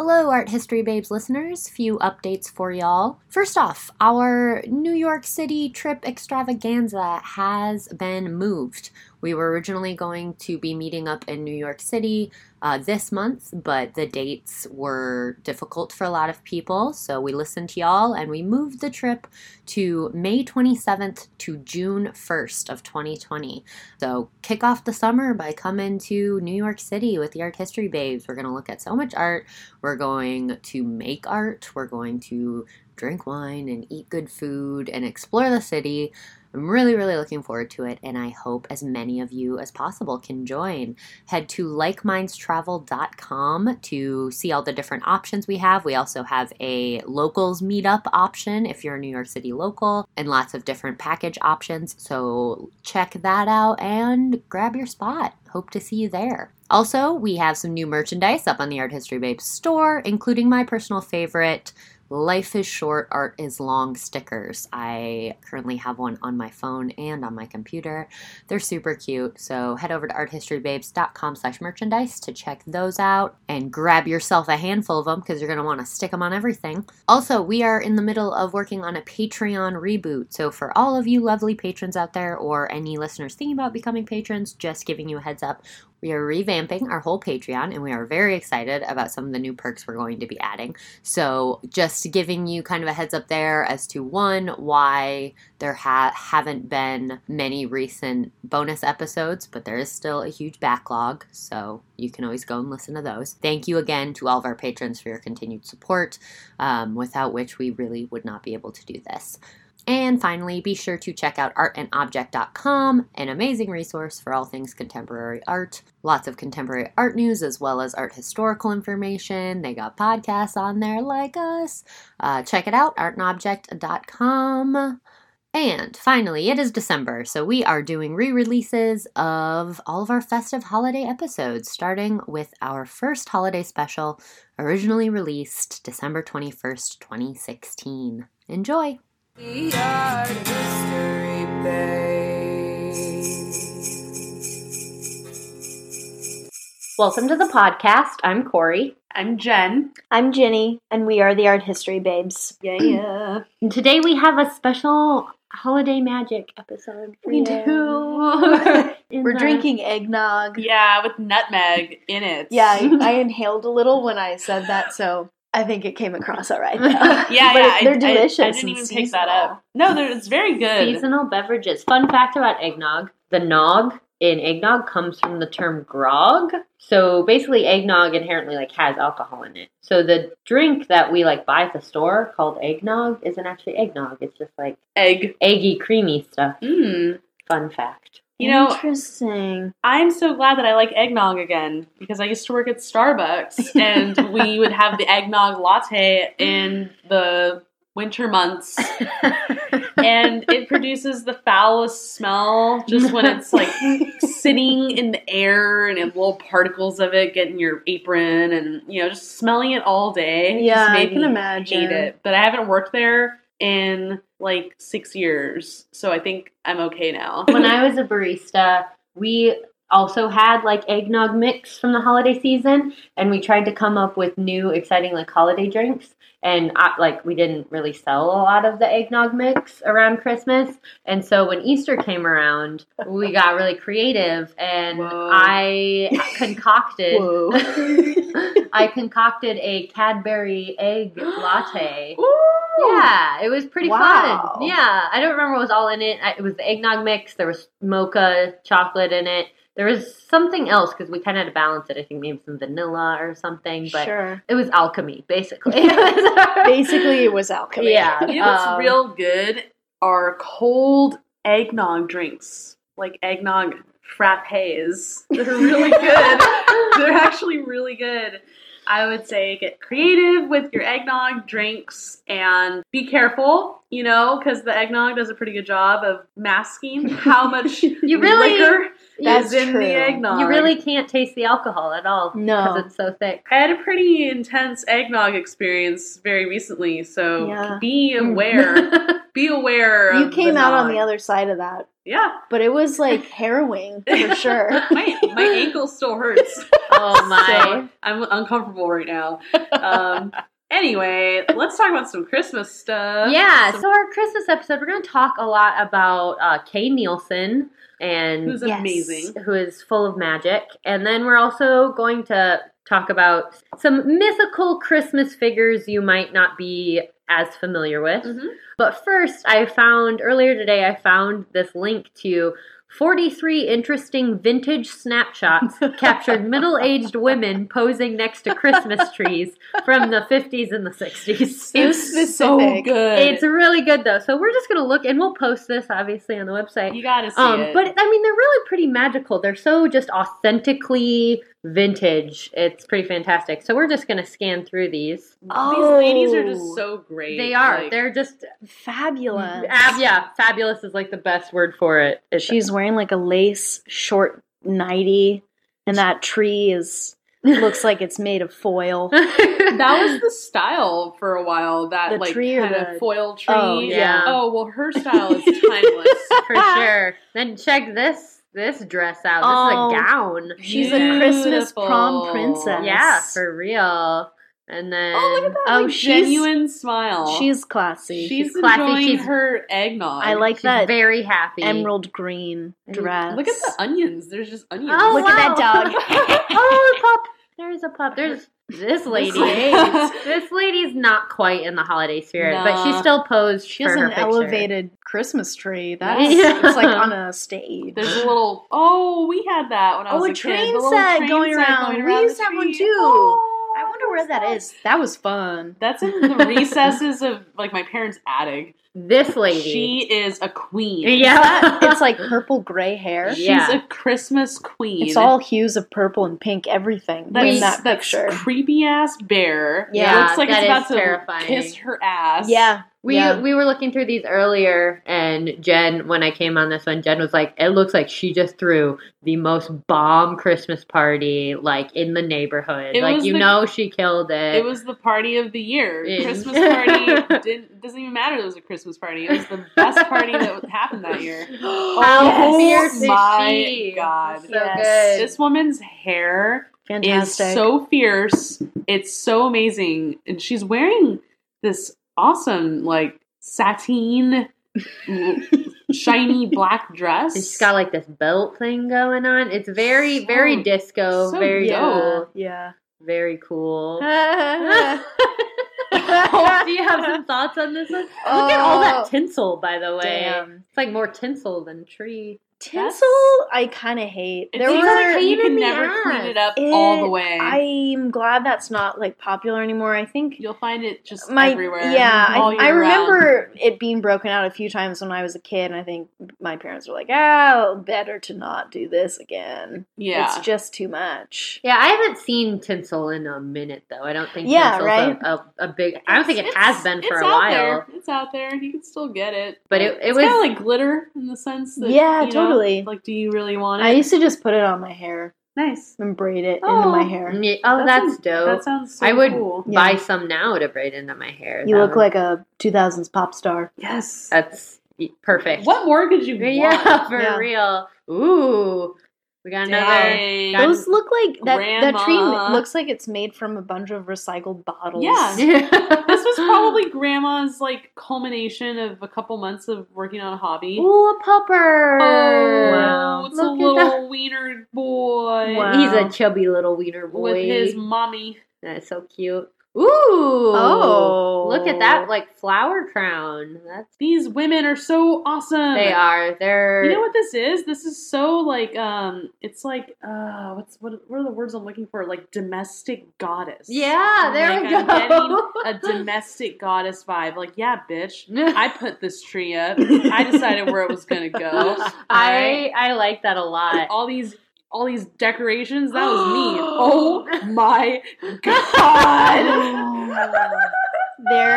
Hello, Art History Babes listeners. Few updates for y'all. First off, our New York City trip extravaganza has been moved. We were originally going to be meeting up in New York City this month, but the dates were difficult for a lot of people, so we listened to y'all and we moved the trip to May 27th to June 1st of 2020. So kick off the summer by coming to New York City with the Art History Babes. We're going to look at so much art. We're going to make art. We're going to drink wine and eat good food and explore the city. I'm really looking forward to it, and I hope as many of you as possible can join. Head to likeMindsTravel.com to see all the different options we have. We also have a locals meetup option if you're a New York City local, and lots of different package options. So check that out and grab your spot. Hope to see you there. Also, we have some new merchandise up on the Art History Babes store, including my personal favorite, Life is Short, Art is Long stickers. I currently have one on my phone and on my computer. They're super cute, so head over to arthistorybabes.com/merchandise to check those out and grab yourself a handful of them because you're going to want to stick them on everything. Also, we are in the middle of working on a Patreon reboot, so for all of you lovely patrons out there or any listeners thinking about becoming patrons, just giving you a heads up, we are revamping our whole Patreon, and we are very excited about some of the new perks we're going to be adding. So just giving you kind of a heads up there as to, one, why there haven't been many recent bonus episodes, but there is still a huge backlog, so you can always go and listen to those. Thank you again to all of our patrons for your continued support, without which we really would not be able to do this. And finally, be sure to check out artandobject.com, an amazing resource for all things contemporary art. Lots of contemporary art news as well as art historical information. They got podcasts on there like us. Check it out, artandobject.com. And finally, it is December, so we are doing re-releases of all of our festive holiday episodes, starting with our first holiday special, originally released December 21st, 2016. Enjoy! The Art History Babes. Welcome to the podcast. I'm Corey. I'm Jen. I'm Ginny, and we are the Art History Babes. Yeah. And today we have a special holiday magic episode for you. We're drinking eggnog. Yeah, with nutmeg in it. Yeah, I inhaled a little when I said that, so I think it came across all right. They're delicious. I didn't even pick that up. No, it's very good. Seasonal beverages. Fun fact about eggnog. The nog in eggnog comes from the term grog. So basically eggnog inherently has alcohol in it. So the drink that we buy at the store called eggnog isn't actually eggnog. It's just eggy creamy stuff. Fun fact. Interesting. I'm so glad that I like eggnog again because I used to work at Starbucks and we would have the eggnog latte in the winter months and it produces the foulest smell just when it's sitting in the air and little particles of it get in your apron and just smelling it all day. Yeah, just made I can me imagine. hate it. But I haven't worked there in 6 years, so I think I'm okay now. When I was a barista, we also had eggnog mix from the holiday season, and we tried to come up with new exciting holiday drinks, and we didn't really sell a lot of the eggnog mix around Christmas, and so when Easter came around, we got really creative, and I concocted a Cadbury egg latte. Ooh. Yeah, it was pretty fun. Yeah, I don't remember what was all in it. It was the eggnog mix. There was mocha chocolate in it. There was something else because we kind of had to balance it. I think maybe some vanilla or something. But It was alchemy, basically. Basically, it was alchemy. Yeah. You know what's real good are cold eggnog drinks, like eggnog frappes. They're really good. They're actually really good. I would say get creative with your eggnog drinks and be careful you know, because the eggnog does a pretty good job of masking how much You really- liquor That's is in true. the eggnog. You really can't taste the alcohol at all. No. Because it's so thick. I had a pretty intense eggnog experience very recently, so Yeah. be aware. Be aware. You of came the out on nog. the other side of that, Yeah, but it was like harrowing for sure. my ankle still hurts. Oh my. So I'm uncomfortable right now. Anyway, let's talk about some Christmas stuff. Yeah, so our Christmas episode, we're going to talk a lot about Kay Nielsen, and Who's Yes. amazing. who is full of magic. And then we're also going to talk about some mythical Christmas figures you might not be as familiar with. Mhm. But first, earlier today, I found this link to 43 interesting vintage snapshots captured middle-aged women posing next to Christmas trees from the 50s and the 60s. It's so specific. good. It's really good, though. So we're just going to look, and we'll post this, obviously, on the website. you gotta see it. But, I mean, they're really pretty magical. They're so just authentically vintage. It's pretty fantastic. So we're just going to scan through these. These ladies are just so great. They are. Like, They're just... Fabulous. yeah, fabulous is like the best word for it. She's wearing like a lace short nightie, and that tree looks like it's made of foil. that was the style for a while. That The like tree or kind the- of foil tree. Oh, yeah. Oh well, her style is timeless. For sure. Then check this dress out. Oh, This is a gown. She's a Christmas prom Beautiful. princess. Yeah, for real. And then Oh, look at that! Oh, like, she's- genuine smile. She's classy. She's classy. enjoying She's- her eggnog. I like she's that very happy. emerald green dress. Look at the onions. There's just onions. Oh, Look at that wow. dog. Oh, a pup. There's a pup. There's this lady. lady. This lady's not quite in the holiday spirit, but she Nah. still posed She for has her an picture. elevated Christmas tree. That's Yeah. it's like on a stage. There's a little. Oh, we had that when I was Oh, a a kid. train The little set train going set around. going We around used the to have one tree. too. Oh, I wonder where that is. That was fun. That's in the recesses of like my parents' attic. This lady. She is a queen. yeah. It's like purple gray hair. She's Yeah. a Christmas queen. It's all hues of purple and pink, everything in that picture. creepy ass bear. Yeah, Looks like that it's about is to terrifying. kiss her ass. Yeah. We were looking through these earlier, and Jen, when I came on this one, Jen was like, "It looks like she just threw the most bomb Christmas party like in the neighborhood. It Like was you the- know, she killed it. It was the party of the year. Yeah. Christmas party doesn't even matter. It was a Christmas party. It was the best party that happened that year. How fierce is my she? God. So Yes. good. This woman's hair Fantastic. is so fierce. It's so amazing. And she's wearing this awesome, like, sateen, shiny black dress. And she's got like this belt thing going on. It's very, very So- disco, so very dope. cool, Yeah. very cool. Oh, Do you have some thoughts on this one? Look at all that tinsel, by the way. Damn. It's like more tinsel than tree. Tinsel, I kind of hate. It's There easy were. to- you pain in can the never ass. clean it up all the way. I'm glad that's not like popular anymore. I think You'll find it just my everywhere. yeah. all I year remember it being broken out a few times when I was a kid, and I think my parents were like, "Oh, better to not do this again. Yeah. It's just too much." Yeah, I haven't seen tinsel in a minute though. I don't think Yeah, tinsel's right? a big. I don't think it has been for a out while. There. It's out there. You can still get it. But it it's was- kind of like glitter in the sense that Yeah, you know, totally. like, do you really want it? I used to just put it on my hair nice. and braid it into Oh. my hair. Yeah, oh, that's dope. That sounds so I would cool. buy Yeah. some now to braid into my hair. You That look would- like a 2000s pop star. Yes. That's perfect. What more could you want? Yeah, for Yeah. real. Ooh, we got another. Dang. got- Those look like that tree Grandma. looks like it's made from a bunch of recycled bottles. Yeah. Yeah. This was probably grandma's like culmination of a couple months of working on a hobby. Ooh, a pupper. Oh, Wow. it's Look a at little wiener boy Wow. He's a chubby little wiener boy. with his mommy. That's so cute. Ooh. Oh. Look at that, like, flower crown. That's These women are so awesome. They are. They're. You know what this is? This is so like it's like what are the words I'm looking for? Like domestic goddess. Yeah, there Like, we go. I'm getting a domestic goddess vibe. Like, yeah, bitch. I put this tree up. I decided where it was gonna go. I like that a lot. All these decorations, that was me. Oh my god.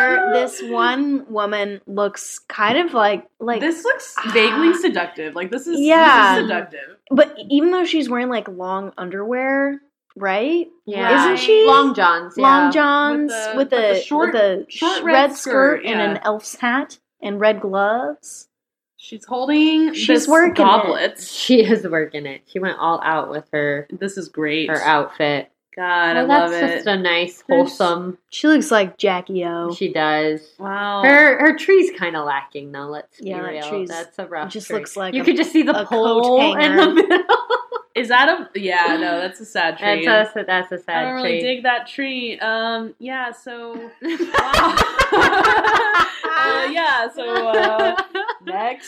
this one woman looks kind of like This looks vaguely seductive. Like this is Yeah. seductive. but even though she's wearing like long underwear, right? Yeah. Isn't she? Long johns? Yeah. Long johns With the short red skirt and yeah. an elf's hat and red gloves. She's holding She's this working it. goblet. She is working it. She went all out with her This is great. outfit. God, Well, I love that's it. just a nice, There's- wholesome. She looks like Jackie O. She does. Wow. Her tree's kind of lacking, though. Let's be Yeah, that real. tree's- That's a rough. it just tree. looks like you a- could just see the a pole coat in the hanger. middle. Is that a? Yeah, no, that's a sad tree. That's a I sad don't really tree. dig that tree. Yeah. So. Yeah. So. Next.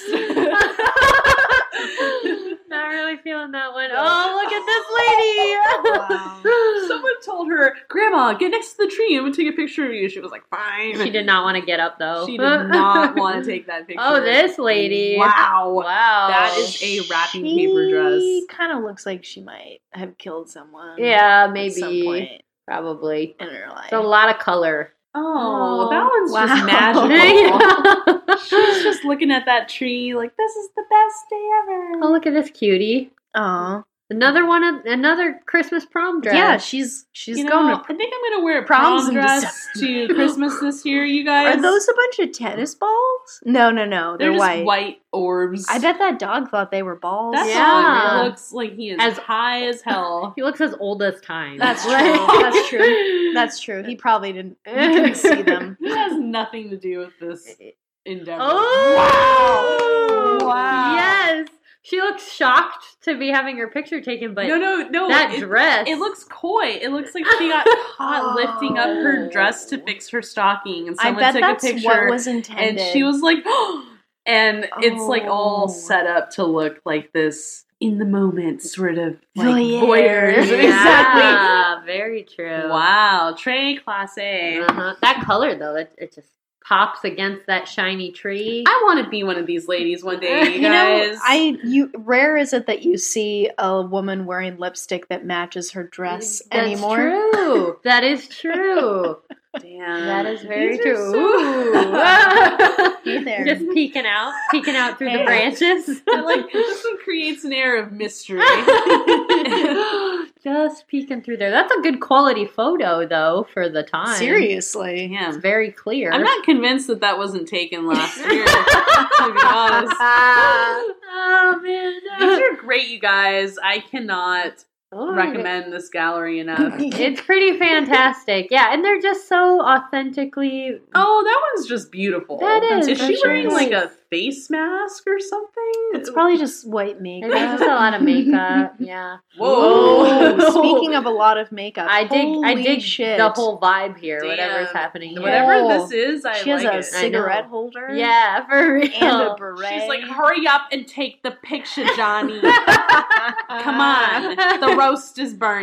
Not really feeling that one. Oh, look at this lady! Wow. Someone told her, "Grandma, get next to the tree. I'm gonna take a picture of you." She was like, "Fine." She did not want to get up though. She did not want to take that picture. Oh, this lady! Wow. Wow, That is a wrapping paper dress. She kind of looks like she might have killed someone. Yeah, At some maybe, point probably. in her life. It's a lot of color. Oh, that one's wow. just magical. She's just looking at that tree like, this is the best day ever. Oh, look at this cutie! Aw. Another Christmas prom dress. Yeah, she's You know, going I think I'm gonna wear a proms prom in dress to Christmas this year, you to. guys. Are those a bunch of tennis balls? No, They're they're just white. white orbs. I bet that dog thought they were balls. that Yeah. dog looks like he is As- high as hell. He looks as old as time. That's true. That's true. That's true. He probably didn't. He couldn't see them. This has nothing to do with this endeavor. Oh! Wow. Yes! She looks shocked to be having her picture taken, but No. that dress. It looks coy. It looks like she got caught lifting up her dress to fix her stocking, and I someone bet took that's a picture. what was intended. And she was like, and it's like all Oh. set up to look like this in the moment sort of like Voyeur. voyeurism. Yeah, Exactly. very true. Wow, Trey Class A. Uh-huh. That color, though, it just pops against that shiny tree. I want to be one of these ladies one day, you You know, guys. rare is it that you see a woman wearing lipstick that matches her dress That's anymore? true. That is true. Damn. That is very These are true. so- Hey there. Just peeking out through the Hey. branches. I like this one creates an air of mystery. Just peeking through there. That's a good quality photo, though, for the time. Seriously. Damn. It's very clear. I'm not convinced that wasn't taken last year, to be honest. Oh, man. These are great, you guys. I cannot Oh, recommend this gallery enough. It's pretty fantastic. Yeah, and they're just so authentically. Oh, that one's just beautiful. That is, Is for she sure. wearing like a face mask or something? It's probably just white It's makeup. just a lot of makeup. Yeah. Whoa. Oh, speaking of a lot of makeup, I holy dig shit. the whole vibe here, Damn. whatever's happening here. Whatever Oh. this is, I She has like a it. cigarette holder. Yeah, for real. And a beret. She's like, hurry up and take the picture, Johnny. Come on. The roast is burning.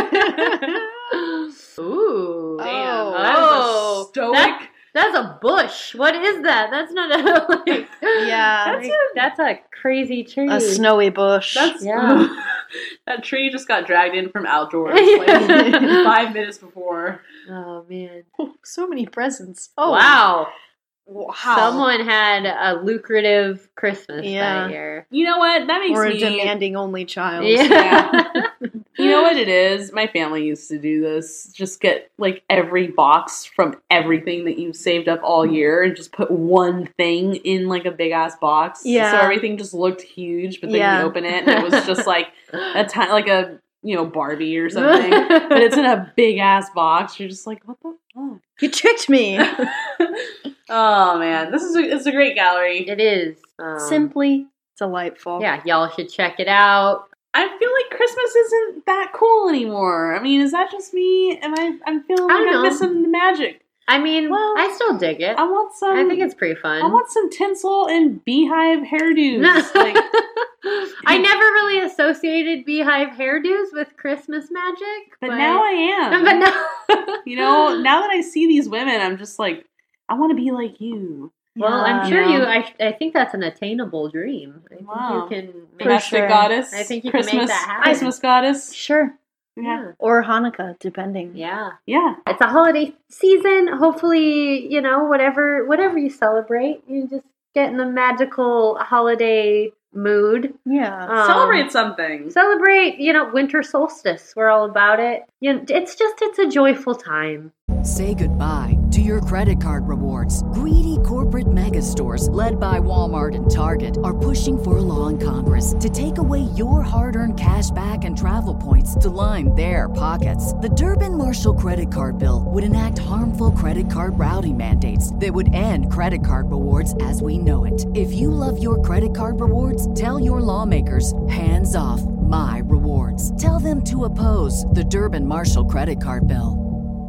Ooh. Damn. Oh. That is a stoic. That's a bush. What is that? That's not a like, Yeah. That's a crazy tree. A snowy bush. That's Yeah. that tree just got dragged in from outdoors like 5 minutes before. Oh man. so many presents. Oh wow. Wow. Someone had a lucrative Christmas Yeah. that year. You know what? That makes Or a me. demanding only child. Yeah. You know what it is? My family used to do this. Just get like every box from everything that you've saved up all year and just put one thing in like a big ass box. Yeah. So everything just looked huge, but then Yeah. you open it and it was just like like a Barbie or something. But it's in a big ass box. You're just like, what the fuck? You tricked me. Oh man, it's a great gallery. It is. Simply delightful. Yeah, y'all should check it out. I feel like Christmas isn't that cool anymore. I mean, is that just me? I'm feeling I like don't I'm know. missing the magic. I mean, Well, I still dig it. I want some. I think it's pretty fun. I want some tinsel and beehive hairdos. Like, I never really associated beehive hairdos with Christmas magic, but now I am. But now, You know, now that I see these women, I'm just like, I want to be like you. well, I'm Yeah. sure Yeah. I think that's an attainable dream. I think Wow. you can make For Domestic sure. goddess. I think you can Christmas, make that happen. Christmas goddess. Sure. Yeah. Or Hanukkah, depending. Yeah. Yeah. It's a holiday season. Hopefully, whatever you celebrate, you just get in the magical holiday mood. Yeah. Celebrate something. Celebrate, winter solstice. We're all about it. It's a joyful time. Say goodbye to your credit card rewards. Greedy corporate mega stores, led by Walmart and Target, are pushing for a law in Congress to take away your hard-earned cash back and travel points to line their pockets. The Durbin-Marshall credit card bill would enact harmful credit card routing mandates that would end credit card rewards as we know it. If you love your credit card rewards, tell your lawmakers, hands off my rewards. Tell them to oppose the Durbin-Marshall credit card bill.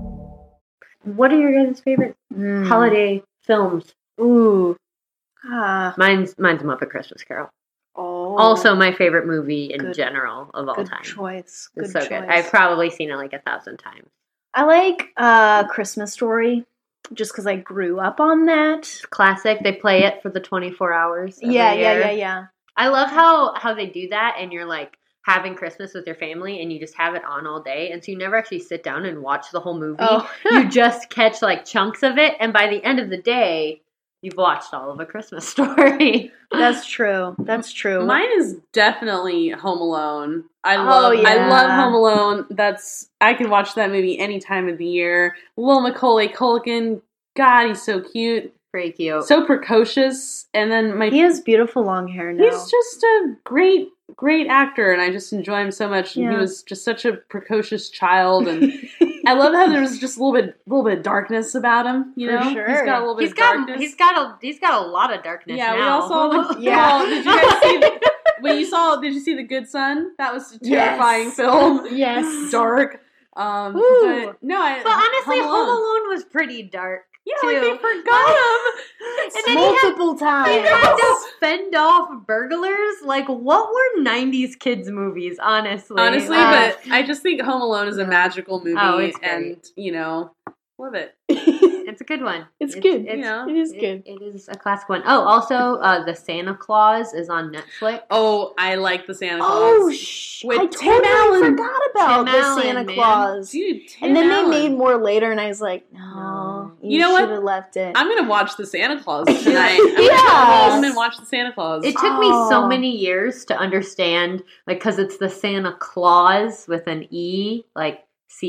What are your guys' favorite holiday films? Ooh. Mine's Muppet Christmas Carol. Oh. Also my favorite movie in Good- general of all Good time. choice. It's Good so choice. good. I've probably seen it like 1,000 times. I like Christmas Story just because I grew up on that. It's classic. They play it for the 24 hours. every Yeah. year. I love how they do that, and you're like having Christmas with your family and you just have it on all day, and so you never actually sit down and watch the whole movie. Oh. You just catch like chunks of it, and by the end of the day you've watched all of A Christmas Story. That's true. That's true. Mine is definitely Home Alone. I Oh, yeah. love Home Alone. I can watch that movie any time of the year. Lil Macaulay Culkin, God, he's so cute, Pretty cute. so precocious, and then He has beautiful long hair now. he's just a great actor, and I just enjoy him so much. And he Yeah. was just such a precocious child, and I love how there's just a little bit of darkness about him. You For know, sure. he's got a little bit He's of got darkness. he's got a lot of darkness Yeah, now. we all saw the. Yeah. Well, did you guys see? Did you see The Good Son? That was a terrifying Yes. film. Yes. Dark. Ooh. But no, But honestly, Home Alone was pretty dark. Yeah, too. like they forgot him. And then he had Multiple times. to fend off burglars. Like, what were 90s kids movies, honestly? But I just think Home Alone is a magical movie, Oh, it's great. and love it. it's a good one. It's good. You know, It is good. It is a classic one. Oh, also, The Santa Claus is on Netflix. Oh, I like the Santa Claus. Oh, With I Tim totally Allen. forgot about Tim the Allen, Santa man. Claus. Dude, Tim And then Allen. they made more later, and I was like, no, You know what? should have left it. I'm gonna watch the Santa Claus tonight. I'm gonna Yes. go home and watch the Santa Claus. It took me so Oh. many years to understand, like, because it's the Santa Claus with an E, like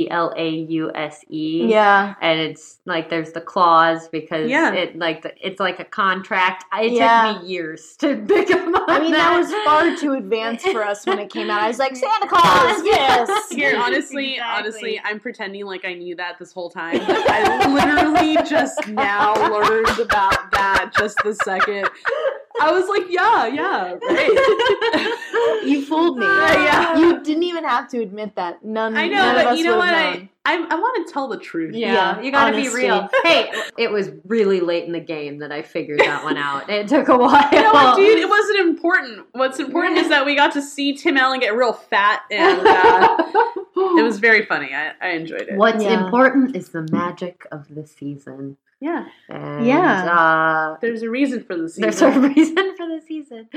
Clause. Yeah. And it's like there's the clause because Yeah. it's like a contract. It Yeah. took me years to pick up on I mean, that was far too advanced for us when it came out. I was like, Santa Claus, yes. Here, honestly, Exactly. I'm pretending like I knew that this whole time. But I literally just now learned about that just the second. I was like, yeah, right. You fooled me. Yeah. You didn't even have to admit that. None I know, none of but us you know would what? have known. I want to tell the truth. Yeah, you gotta honesty. be real. Hey, it was really late in the game that I figured that one out. It took a while. You know what, dude? It wasn't important. What's important is that we got to see Tim Allen get real fat, and it was very funny. I enjoyed it. What's Yeah. important is the magic of the season. Yeah. And, Yeah. There's a reason for the season. there's a reason for the season.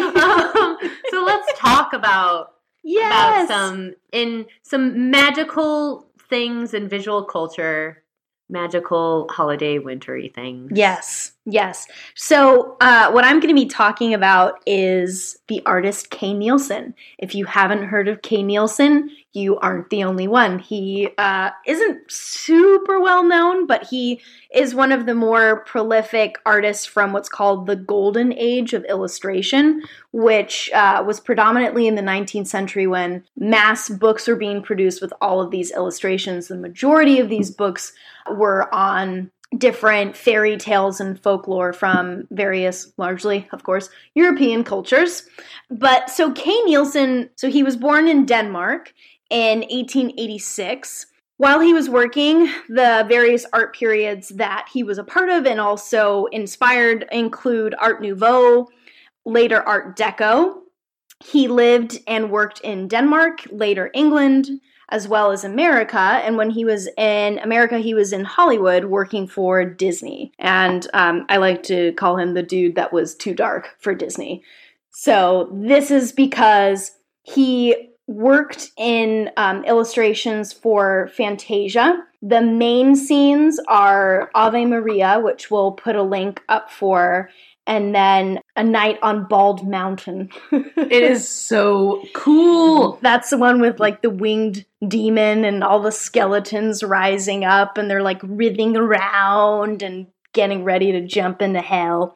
So let's talk about Yes. some magical things in visual culture, magical holiday wintry things. Yes, yes. So, what I'm going to be talking about is the artist Kay Nielsen. If you haven't heard of Kay Nielsen, you aren't the only one. He isn't super well known, but he is one of the more prolific artists from what's called the Golden Age of illustration, which was predominantly in the 19th century when mass books were being produced with all of these illustrations. The majority of these books were on different fairy tales and folklore from various, largely, of course, European cultures. But so Kay Nielsen, so he was born in Denmark in 1886. While he was working, the various art periods that he was a part of and also inspired include Art Nouveau, later Art Deco. He lived and worked in Denmark, later England, as well as America. And when he was in America, he was in Hollywood working for Disney. And I like to call him the dude that was too dark for Disney. So this is because he worked in illustrations for Fantasia. The main scenes are Ave Maria, which we'll put a link up for, and then A Night on Bald Mountain. It is so cool. That's the one with like the winged demon and all the skeletons rising up, and they're like writhing around and getting ready to jump into hell.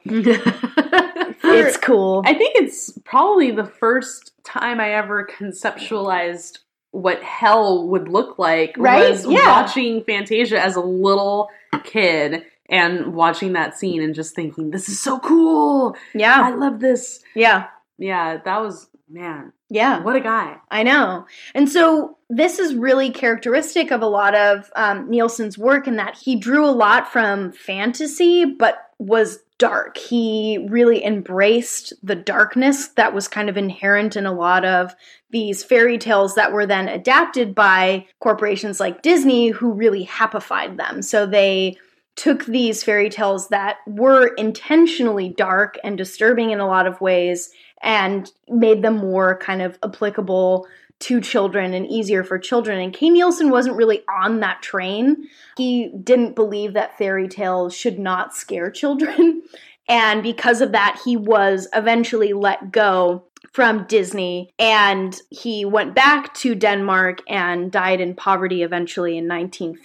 It's cool. I think it's probably the first time I ever conceptualized what hell would look like, Right? was Yeah. watching Fantasia as a little kid and watching that scene and just thinking, this is so cool. I Yeah. love this. Yeah. Yeah, that was, man, Yeah. what a guy. I know. And so this is really characteristic of a lot of Nielsen's work in that he drew a lot from fantasy, but was dark. He really embraced the darkness that was kind of inherent in a lot of these fairy tales that were then adapted by corporations like Disney, who really happified them. So they took these fairy tales that were intentionally dark and disturbing in a lot of ways and made them more kind of applicable to children and easier for children. And Kay Nielsen wasn't really on that train. He didn't believe that fairy tales should not scare children. And because of that, he was eventually let go from Disney, and he went back to Denmark and died in poverty eventually in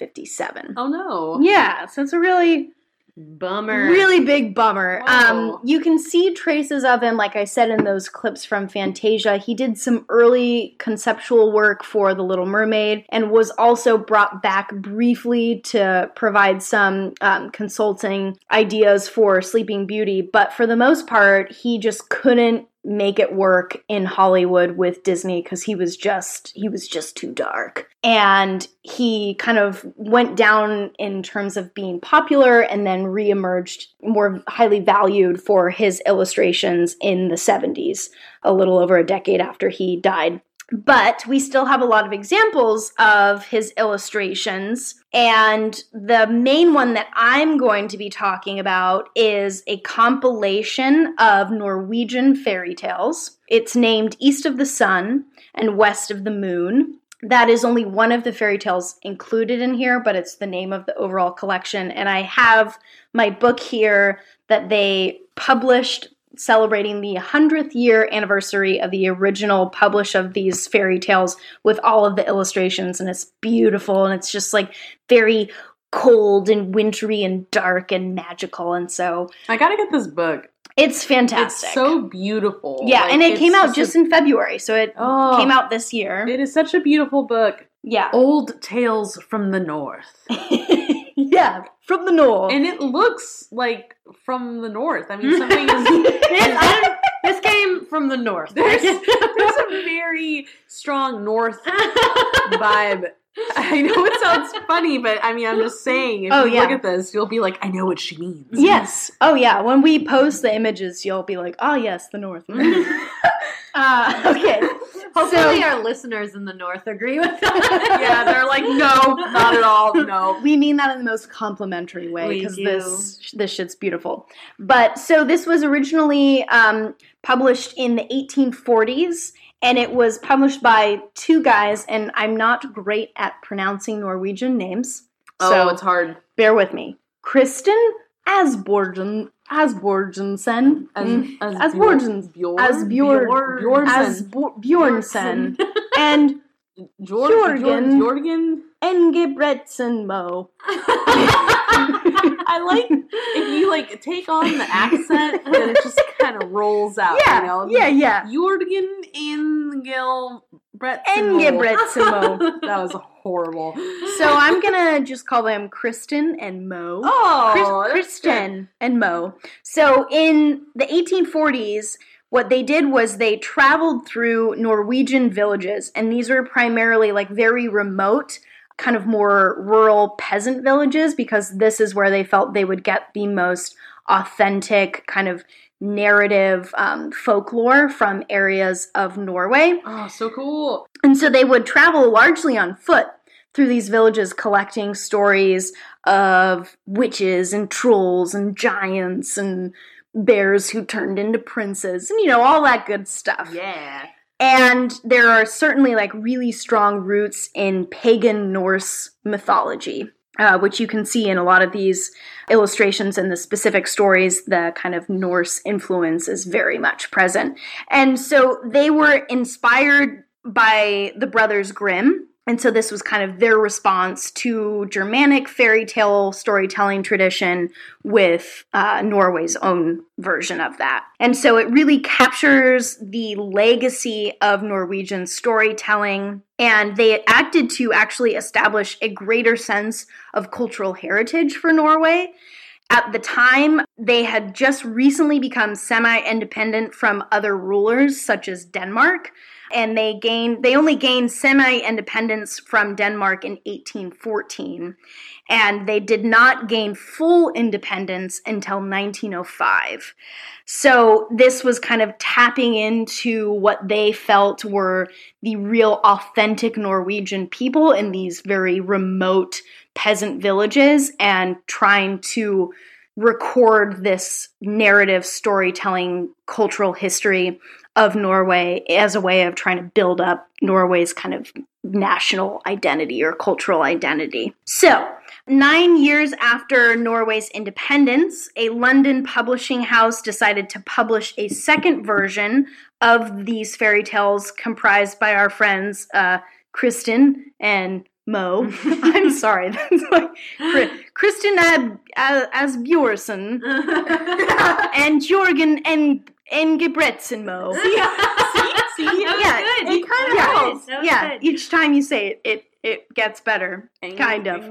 1957. Oh, no. Yeah, so it's a really Bummer. really big bummer. Whoa. You can see traces of him, like I said, in those clips from Fantasia. He did some early conceptual work for The Little Mermaid and was also brought back briefly to provide some consulting ideas for Sleeping Beauty. But for the most part, he just couldn't make it work in Hollywood with Disney because he was just too dark. And he kind of went down in terms of being popular and then reemerged more highly valued for his illustrations in the 70s, a little over a decade after he died. But we still have a lot of examples of his illustrations, and the main one that I'm going to be talking about is a compilation of Norwegian fairy tales. It's named East of the Sun and West of the Moon. That is only one of the fairy tales included in here, but it's the name of the overall collection. And I have my book here that they published celebrating the 100th year anniversary of the original publish of these fairy tales with all of the illustrations, and it's beautiful, and it's just like very cold and wintry and dark and magical, and so I gotta get this book. it's fantastic. It's so beautiful. Yeah, Like, and it it's came out such just a- in February, so it Oh. came out this year. It is such a beautiful book. Yeah. Old Tales from the North. Yeah, from the north. And it looks like from the north. I mean, something is... This came from the north. there's a very strong north vibe. I know it sounds funny, but I mean, I'm just saying, if Oh, you yeah. look at this, you'll be like, I know what she means. Yes. Oh, yeah. When we post the images, you'll be like, oh, yes, the north. Okay. Hopefully our listeners in the north agree with that. Yeah, they're like, no, not at all, no. We mean that in the most complimentary way We because do. this shit's beautiful. But so this was originally published in the 1840s, and it was published by two guys, and I'm not great at pronouncing Norwegian names, Oh, so it's hard. bear with me. Kristen Asbjornsen. Asbjornsen. Asbjornsen. Bjornsen. And Jorgen. Engebretsen Mo. I like if you like take on the accent and it just kind of rolls out. Yeah, you know? yeah. Jorgen Engelbretsen. Engebretsen That was horrible. So I'm gonna just call them Kristen and Mo. Oh, Kristen and Mo. So in the 1840s, what they did was they traveled through Norwegian villages, and these were primarily like very remote, kind of more rural peasant villages, because this is where they felt they would get the most authentic kind of narrative folklore from areas of Norway. Oh, so cool. And so they would travel largely on foot through these villages, collecting stories of witches and trolls and giants and bears who turned into princes and, all that good stuff. Yeah. And there are certainly like really strong roots in pagan Norse mythology, which you can see in a lot of these illustrations and the specific stories. The kind of Norse influence is very much present. And so they were inspired by the Brothers Grimm. And so this was kind of their response to Germanic fairy tale storytelling tradition with Norway's own version of that. And so it really captures the legacy of Norwegian storytelling. And they acted to actually establish a greater sense of cultural heritage for Norway. At the time, they had just recently become semi-independent from other rulers, such as Denmark. And they only gained semi-independence from Denmark in 1814. And they did not gain full independence until 1905. So this was kind of tapping into what they felt were the real authentic Norwegian people in these very remote peasant villages and trying to record this narrative storytelling cultural history of Norway as a way of trying to build up Norway's kind of national identity or cultural identity. So, 9 years after Norway's independence, a London publishing house decided to publish a second version of these fairy tales comprised by our friends Kristen and Mo. I'm sorry. That's like Kristen Asbjørnsen and Jorgen Engebretsen Mo. See? Yeah, Good. it kind of Yeah. helps. That was Yeah, good. each time you say it, it gets better. Kind of.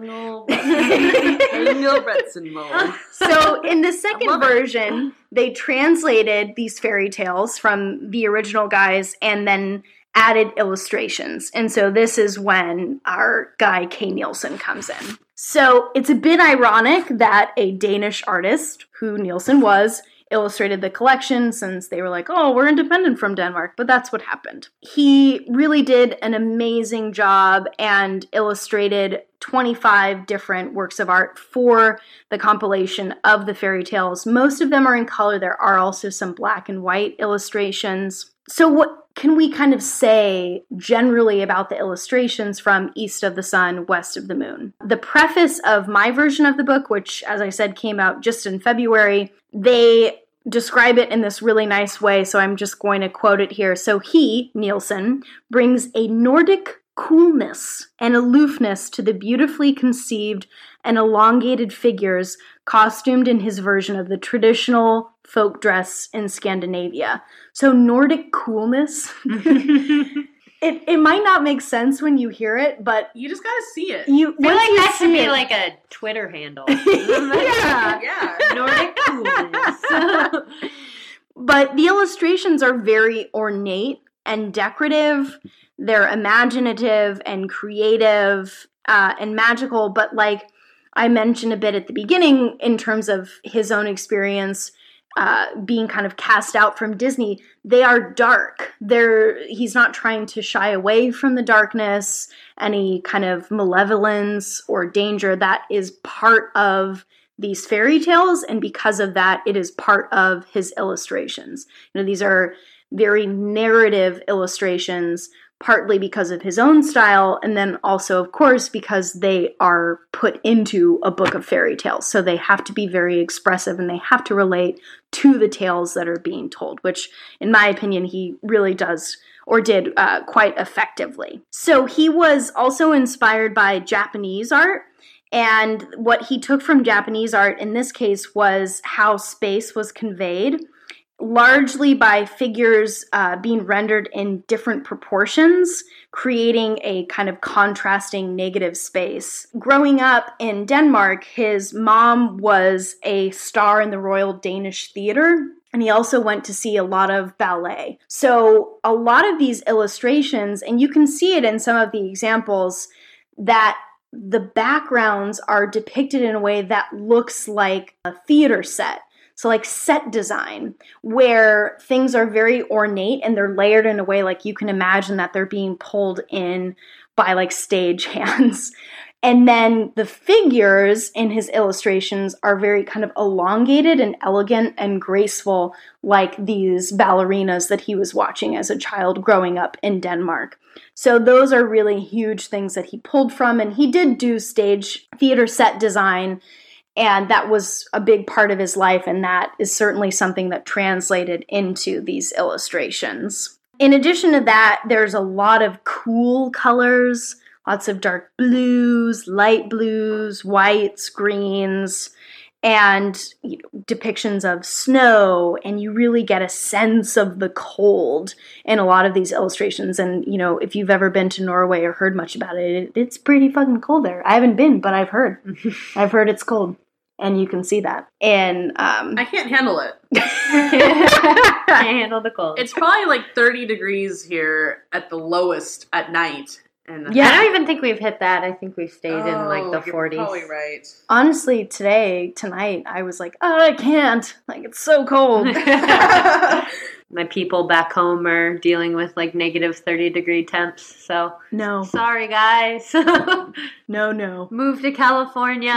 So in the second version, they translated these fairy tales from the original guys and then added illustrations. And so this is when our guy Kay Nielsen comes in. So it's a bit ironic that a Danish artist, who Nielsen was, illustrated the collection since they were like, oh, we're independent from Denmark, but that's what happened. He really did an amazing job and illustrated 25 different works of art for the compilation of the fairy tales. Most of them are in color. There are also some black and white illustrations. So what can we kind of say generally about the illustrations from East of the Sun, West of the Moon? The preface of my version of the book, which, as I said, came out just in February, they describe it in this really nice way, so I'm just going to quote it here. So he, Nielsen, brings a Nordic coolness and aloofness to the beautifully conceived and elongated figures costumed in his version of the traditional folk dress in Scandinavia. So Nordic coolness. It might not make sense when you hear it, but You just gotta see it. I feel like that should be it, like a Twitter handle. yeah. Nordic coolness. But the illustrations are very ornate and decorative. They're imaginative and creative and magical. But like I mentioned a bit at the beginning in terms of his own experience being kind of cast out from Disney, they are dark. He's not trying to shy away from the darkness, any kind of malevolence or danger that is part of these fairy tales, and because of that, it is part of his illustrations. You know, these are very narrative illustrations, partly because of his own style, and then also, of course, because they are put into a book of fairy tales. So they have to be very expressive, and they have to relate to the tales that are being told, which, in my opinion, he really does or did quite effectively. So he was also inspired by Japanese art, and what he took from Japanese art in this case was how space was conveyed, largely by figures being rendered in different proportions, creating a kind of contrasting negative space. Growing up in Denmark, his mom was a star in the Royal Danish Theatre, and he also went to see a lot of ballet. So a lot of these illustrations, and you can see it in some of the examples, that the backgrounds are depicted in a way that looks like a theater set. So like set design, where things are very ornate and they're layered in a way like you can imagine that they're being pulled in by like stage hands. And then the figures in his illustrations are very kind of elongated and elegant and graceful, like these ballerinas that he was watching as a child growing up in Denmark. So those are really huge things that he pulled from, and he did do stage theater set design, and that was a big part of his life, and that is certainly something that translated into these illustrations. In addition to that, there's a lot of cool colors, lots of dark blues, light blues, whites, greens, and depictions of snow, and you really get a sense of the cold in a lot of these illustrations. And, if you've ever been to Norway or heard much about it, it's pretty fucking cold there. I haven't been, but I've heard. I've heard it's cold, and you can see that. And I can't handle it. I handle the cold. It's probably like 30 degrees here at the lowest at night. And I don't even think we've hit that. I think we've stayed in like the you're 40s. probably right. honestly, tonight, I was like, oh, I can't. Like, it's so cold. My people back home are dealing with like negative 30 degree temps. So No. sorry, guys. No. Move to California.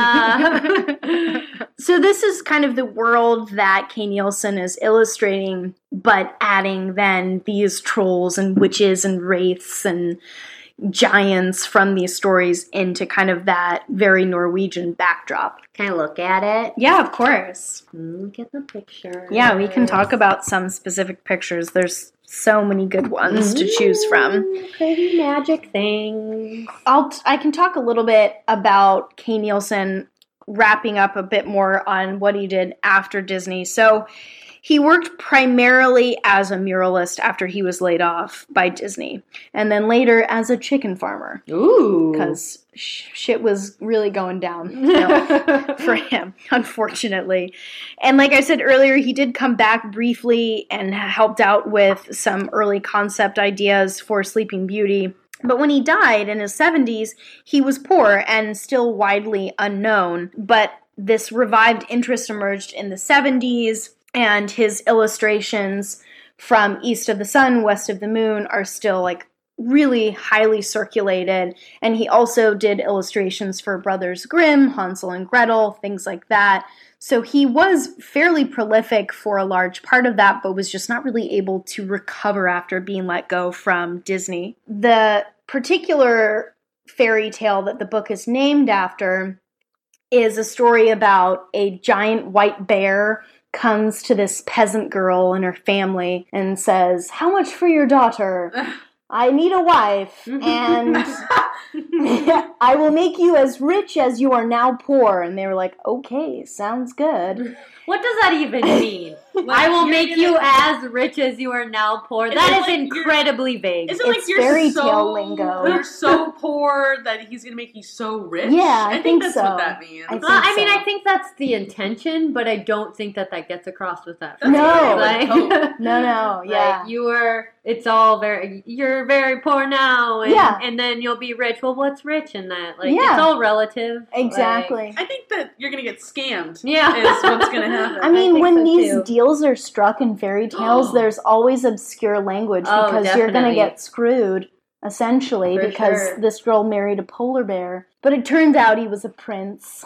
So this is kind of the world that Kay Nielsen is illustrating, but adding then these trolls and witches and wraiths and giants from these stories into kind of that very Norwegian backdrop. Can I look at it? Yeah, of course. Look at the picture. Yeah, we can talk about some specific pictures. There's so many good ones to choose from. Pretty magic things. I can talk a little bit about Kay Nielsen, wrapping up a bit more on what he did after Disney. So he worked primarily as a muralist after he was laid off by Disney, and then later as a chicken farmer. Ooh. Because shit was really going down for him, unfortunately. And like I said earlier, he did come back briefly and helped out with some early concept ideas for Sleeping Beauty. But when he died in his 70s, he was poor and still widely unknown. But this revived interest emerged in the 70s, and his illustrations from East of the Sun, West of the Moon are still like really highly circulated. And he also did illustrations for Brothers Grimm, Hansel and Gretel, things like that. So he was fairly prolific for a large part of that, but was just not really able to recover after being let go from Disney. The particular fairy tale that the book is named after is a story about a giant white bear comes to this peasant girl and her family and says, "How much for your daughter? I need a wife, and I will make you as rich as you are now poor." And they were like, "Okay, sounds good." What does that even mean? I will make you as rich as you are now poor. That is like incredibly vague. Is it like It's you're fairy so tale lingo. You're so poor that he's gonna make you so rich? Yeah, I think that's so. what that means. I think I mean, so. I think that's the intention, but I don't think that gets across with that. That's No. what I would hope. No, yeah. Like, you're very poor now, and, Yeah. and then you'll be rich. Well, what's rich in that? Like, Yeah. it's all relative. Exactly. I think that you're gonna get scammed. Yeah. Is what's gonna happen. I mean, think when so, these too. deals are struck in fairy tales, there's always obscure language Oh, because you're going to definitely. get screwed, essentially, For because sure. this girl married a polar bear. But it turns out he was a prince.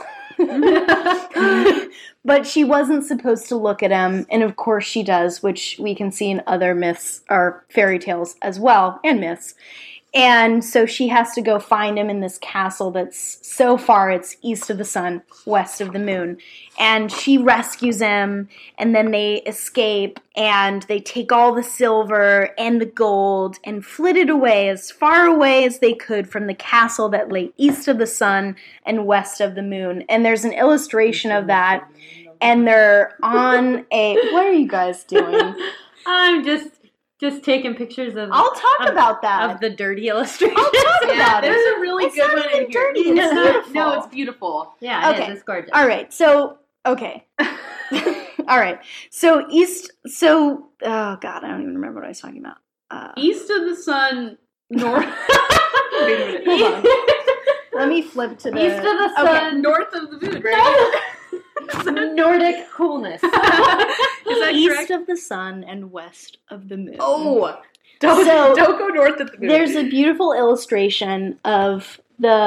But she wasn't supposed to look at him, and of course she does, which we can see in other myths or fairy tales as well, and myths. And so she has to go find him in this castle that's so far it's east of the sun, west of the moon. And she rescues him, and then they escape, and they take all the silver and the gold and flit it away as far away as they could from the castle that lay east of the sun and west of the moon. And there's an illustration of that, and they're on a... What are you guys doing? I'm just taking pictures of. I'll talk about that. Of the dirty illustration. I'll talk about it. There's a really It's good not one even in here. dirty, It's it's not- beautiful. No, it's beautiful. Yeah, it Okay. is. It's gorgeous. All right, so, okay. All right, oh God, I don't even remember what I was talking about. East of the sun, north. Wait a minute. Hold on. Let me flip to the... East of the Okay. sun, North of the moon, right? Nordic coolness. Is that East correct? of the sun and west of the moon. Oh, So- don't go north of the moon. There's a beautiful illustration of the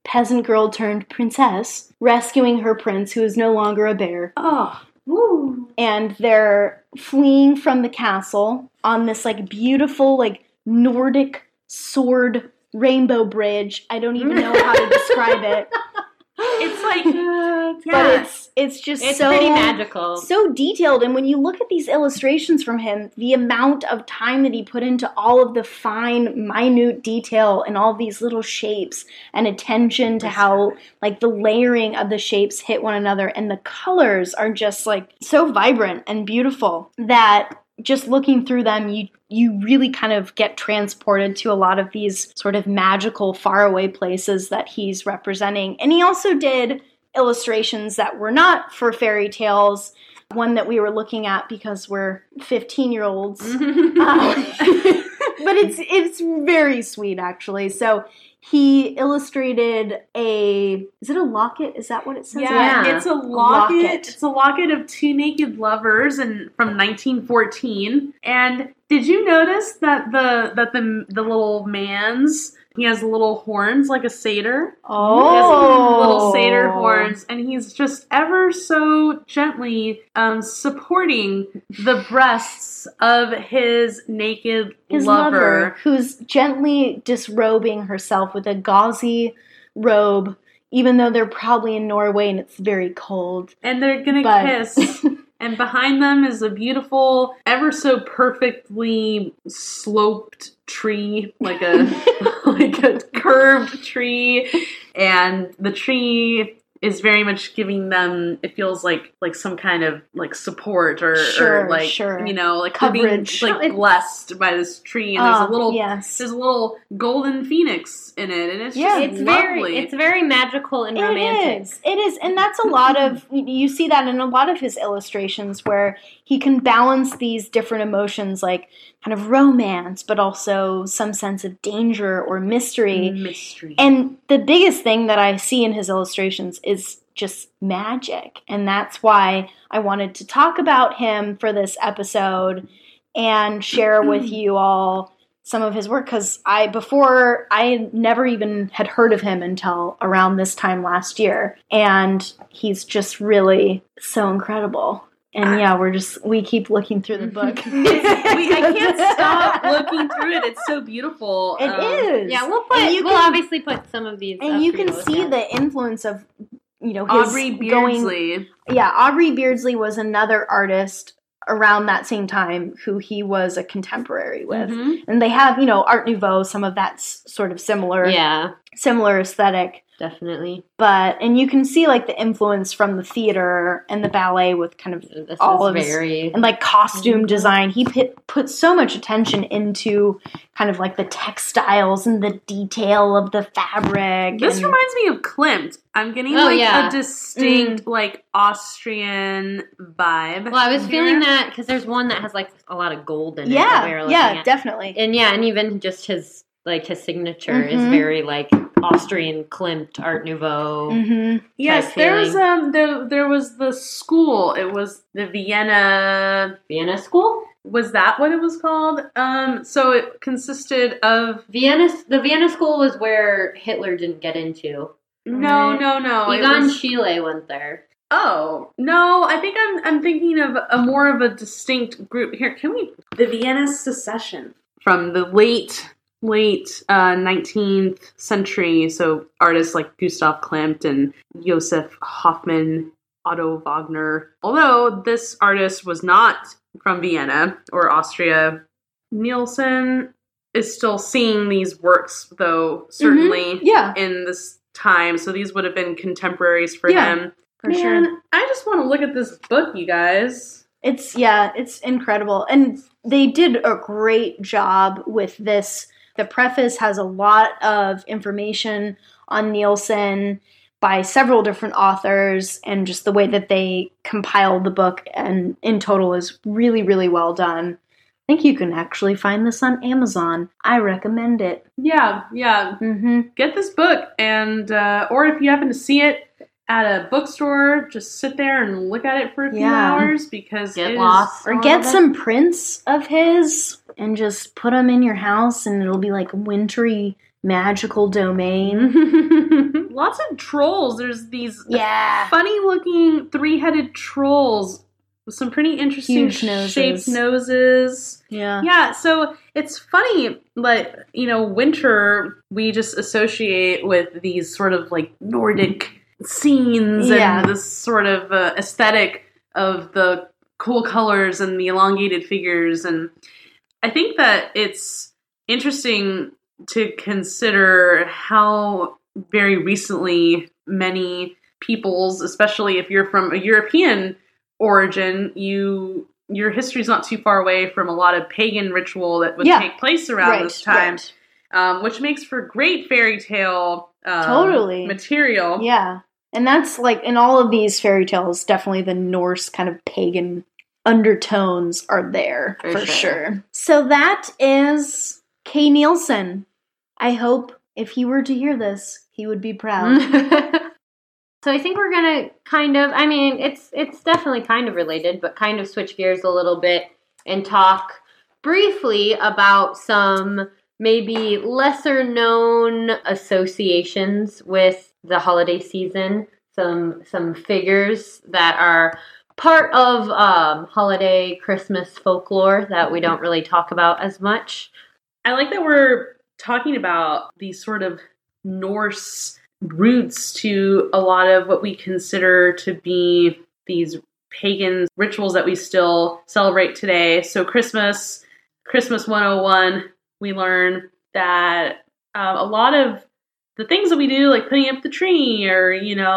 peasant girl turned princess, rescuing her prince, who is no longer a bear. Oh, woo. And they're fleeing from the castle on this, like, beautiful, like, Nordic sword rainbow bridge. I don't even know how to describe it. It's like, But it's just It's so pretty magical. so detailed. And when you look at these illustrations from him, the amount of time that he put into all of the fine, minute detail and all these little shapes and attention to how, like, the layering of the shapes hit one another, and the colors are just, like, so vibrant and beautiful that just looking through them, you really kind of get transported to a lot of these sort of magical, faraway places that he's representing. And he also did illustrations that were not for fairy tales. One that we were looking at because we're 15-year-olds. But it's very sweet, actually. So he illustrated is it a locket? Is that what it says? Yeah, it's a locket. It's a locket of two naked lovers from 1914. And did you notice that the little man's, he has little horns like a satyr? Oh. He has little satyr horns, and he's just ever so gently supporting the breasts of his naked lover. Who's gently disrobing herself with a gauzy robe, even though they're probably in Norway and it's very cold. And they're gonna kiss. And behind them is a beautiful, ever so perfectly sloped tree, like a curved tree. And the tree is very much giving them, it feels like some kind of like support or you know, like coverage, they're being like blessed by this tree. And there's a little golden phoenix in it, and it's just lovely. It's very magical and romantic. It is, and that's a lot of, you see that in a lot of his illustrations where he can balance these different emotions, like kind of romance, but also some sense of danger or mystery. And the biggest thing that I see in his illustrations is just magic. And that's why I wanted to talk about him for this episode and share with you all some of his work, because I never even had heard of him until around this time last year. And he's just really so incredible. And we keep looking through the book. I can't stop looking through it. It's so beautiful. It is. Yeah, we'll obviously put some of these. And you can see the influence of, his Aubrey Beardsley. Aubrey Beardsley was another artist around that same time who he was a contemporary with. Mm-hmm. And they have, Art Nouveau, some of that sort of similar aesthetic. Definitely. And you can see, like, the influence from the theater and the ballet with kind of and, like, costume design. He put so much attention into kind of, like, the textiles and the detail of the fabric. This reminds me of Klimt. I'm getting, a distinct, like, Austrian vibe. Well, I was feeling that because there's one that has, like, a lot of gold in it. Yeah, definitely. And, and even just his signature is very, like, Austrian Klimt, Art Nouveau. Mm-hmm. Yes, there's there was the school. It was the Vienna School. Was that what it was called? So it consisted of The Vienna School was where Hitler didn't get into. No. Egon Schiele went there. Oh no! I think I'm thinking of a more of a distinct group here. The Vienna Secession from the late 19th century, so artists like Gustav Klimt and Josef Hoffmann, Otto Wagner. Although this artist was not from Vienna or Austria, Nielsen is still seeing these works, though, certainly in this time. So these would have been contemporaries for him. For sure. I just want to look at this book, you guys. It's incredible. And they did a great job with this. The preface has a lot of information on Nielsen by several different authors, and just the way that they compiled the book and in total is really, really well done. I think you can actually find this on Amazon. I recommend it. Yeah. Mm-hmm. Get this book, and or if you happen to see it at a bookstore, just sit there and look at it for a few hours, because get lost. Or get some prints of his and just put them in your house, and it'll be like wintry magical domain. Lots of trolls. There's these Yeah. funny-looking three-headed trolls with some pretty interesting Huge noses. shaped noses. Yeah. Yeah, so it's funny, but, winter we just associate with these sort of like Nordic scenes Yeah. and this sort of aesthetic of the cool colors and the elongated figures. And I think that it's interesting to consider how very recently many peoples, especially if you're from a European origin, your history's not too far away from a lot of pagan ritual that would Yeah. take place around this time, which makes for great fairy tale Totally. material. Yeah. And that's like in all of these fairy tales, definitely the Norse kind of pagan undertones are there For for sure. sure. So that is Kay Nielsen. I hope if he were to hear this, he would be proud. So I think we're gonna kind of, it's definitely kind of related, but kind of switch gears a little bit and talk briefly about some maybe lesser known associations with the holiday season. Some figures that are part of holiday Christmas folklore that we don't really talk about as much. I like that we're talking about these sort of Norse roots to a lot of what we consider to be these pagan rituals that we still celebrate today. So Christmas 101, we learn that a lot of the things that we do, like putting up the tree or,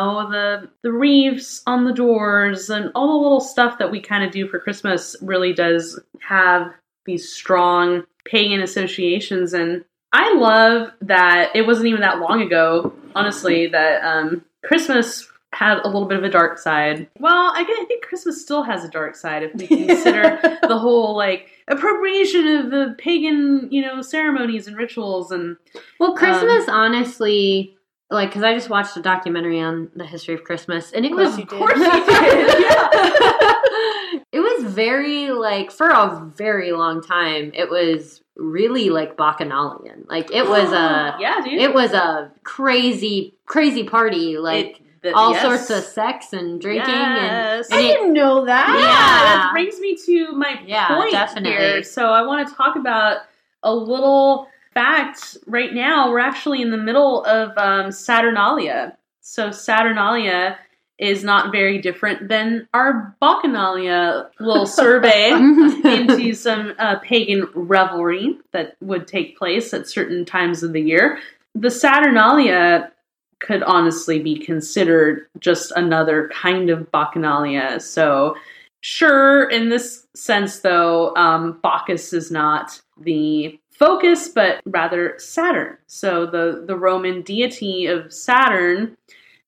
the wreaths on the doors and all the little stuff that we kind of do for Christmas really does have these strong pagan associations. And I love that it wasn't even that long ago, honestly, that Christmas had a little bit of a dark side. Well, I think Christmas still has a dark side if we consider the whole, appropriation of the pagan, ceremonies and rituals. And Well, Christmas, honestly, because I just watched a documentary on the history of Christmas, and it was, you did. of course you did, yeah. it was very, for a very long time, it was really, Bacchanalian. It was Yeah, dude. it was a crazy, crazy party, all sorts of sex and drinking. Yes. And I didn't know that. Yeah, that brings me to my point definitely. here. So I want to talk about a little fact right now. We're actually in the middle of Saturnalia. So Saturnalia is not very different than our Bacchanalia little survey into some pagan revelry that would take place at certain times of the year. The Saturnalia could honestly be considered just another kind of Bacchanalia. So sure, in this sense, though, Bacchus is not the focus, but rather Saturn. So the Roman deity of Saturn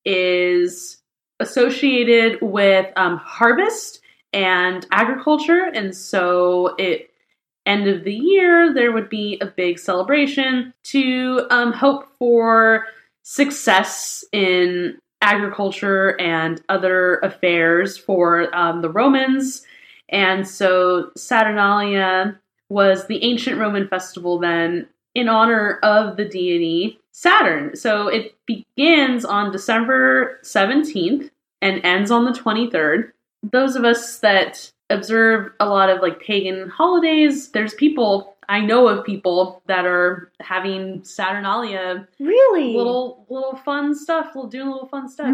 is associated with harvest and agriculture. And so end of the year, there would be a big celebration to hope for success in agriculture and other affairs for the Romans. And so Saturnalia was the ancient Roman festival then in honor of the deity Saturn. So it begins on December 17th and ends on the 23rd. Those of us that observe a lot of pagan holidays, I know of people that are having Saturnalia Really? little fun stuff, doing little fun stuff.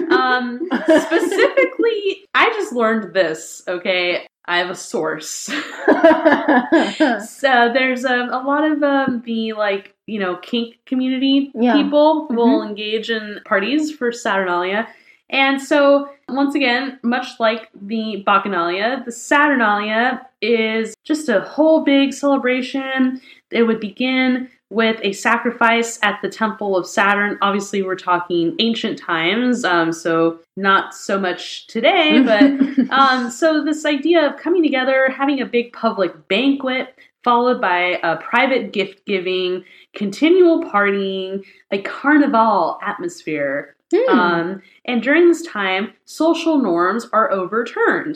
Specifically, I just learned this, okay? I have a source. So there's a lot of the kink community people will engage in parties for Saturnalia. And so, once again, much like the Bacchanalia, the Saturnalia is just a whole big celebration. It would begin with a sacrifice at the Temple of Saturn. Obviously, we're talking ancient times, so not so much today, but so this idea of coming together, having a big public banquet, followed by a private gift giving, continual partying, a carnival atmosphere. And during this time, social norms are overturned.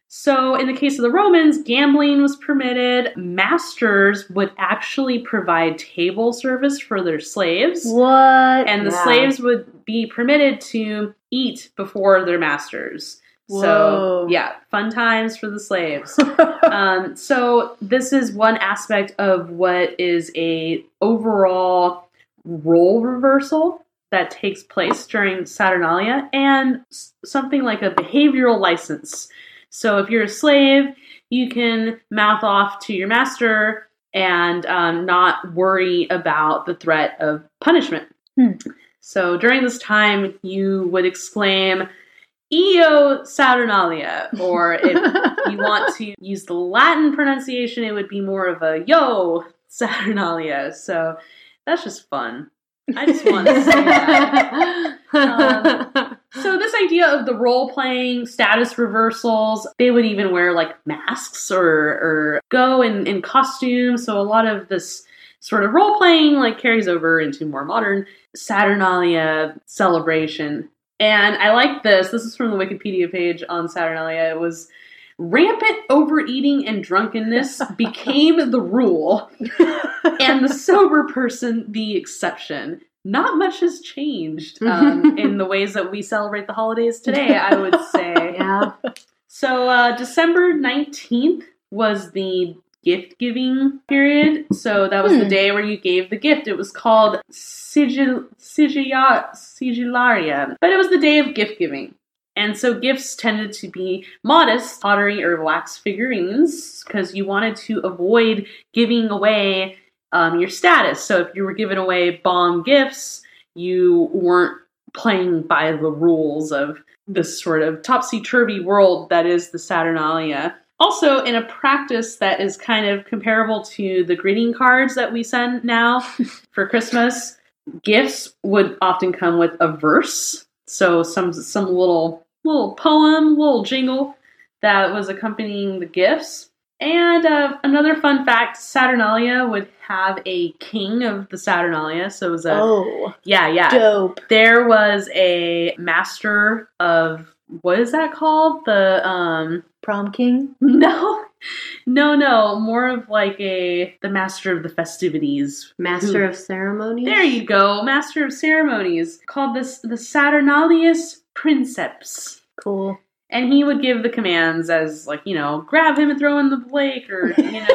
So in the case of the Romans, gambling was permitted. Masters would actually provide table service for their slaves. What? And the Yeah. slaves would be permitted to eat before their masters. Whoa. So, yeah, fun times for the slaves. So this is one aspect of what is a overall role reversal that takes place during Saturnalia, and something like a behavioral license. So if you're a slave, you can mouth off to your master and not worry about the threat of punishment. So during this time, you would exclaim, Io Saturnalia, or if you want to use the Latin pronunciation, it would be more of a Yo Saturnalia. So that's just fun. I just want to say that. So this idea of the role-playing, status reversals, they would even wear like masks or go in costumes. So a lot of this sort of role-playing like carries over into more modern Saturnalia celebration. And I like this. This is from the Wikipedia page on Saturnalia. It was, rampant overeating and drunkenness became the rule, and the sober person the exception. Not much has changed in the ways that we celebrate the holidays today, I would say. Yeah. So December 19th was the gift-giving period. So that was the day where you gave the gift. It was called Sigillaria, but it was the day of gift-giving. And so gifts tended to be modest, pottery or wax figurines, because you wanted to avoid giving away your status. So if you were giving away bomb gifts, you weren't playing by the rules of this sort of topsy-turvy world that is the Saturnalia. Also, in a practice that is kind of comparable to the greeting cards that we send now for Christmas, gifts would often come with a verse. So some little poem, little jingle that was accompanying the gifts. And another fun fact, Saturnalia would have a king of the Saturnalia. So it was dope. There was a master of, what is that called? The Prom king? No. More of like the master of the festivities. Master of ceremonies? There you go. Master of ceremonies. Called the Saturnalius Princeps. Cool. And he would give the commands as like, grab him and throw him in the lake, or,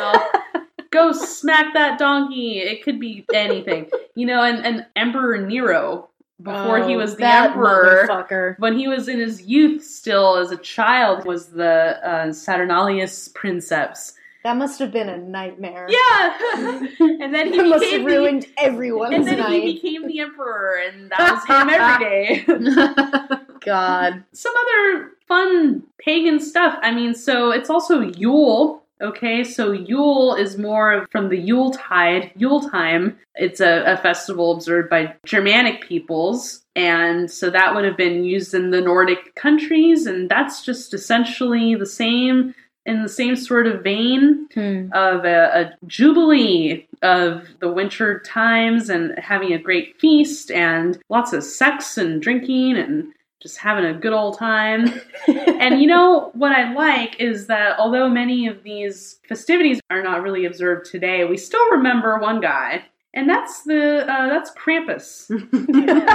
go smack that donkey. It could be anything. And Emperor Nero, before he was the emperor, motherfucker. when he was in his youth still as a child, was the Saturnalius Princeps. That must have been a nightmare. Yeah! And then he That must have ruined everyone's he night. became the emperor, and that was him every day. God. Some other fun pagan stuff. So it's also Yule. Okay, so Yule is more from the Yuletide, Yuletime. It's a festival observed by Germanic peoples, and so that would have been used in the Nordic countries, and that's just essentially the same, in the same sort of vein of a jubilee of the winter times and having a great feast and lots of sex and drinking and just having a good old time. And what I like is that although many of these festivities are not really observed today, we still remember one guy, and that's Krampus. And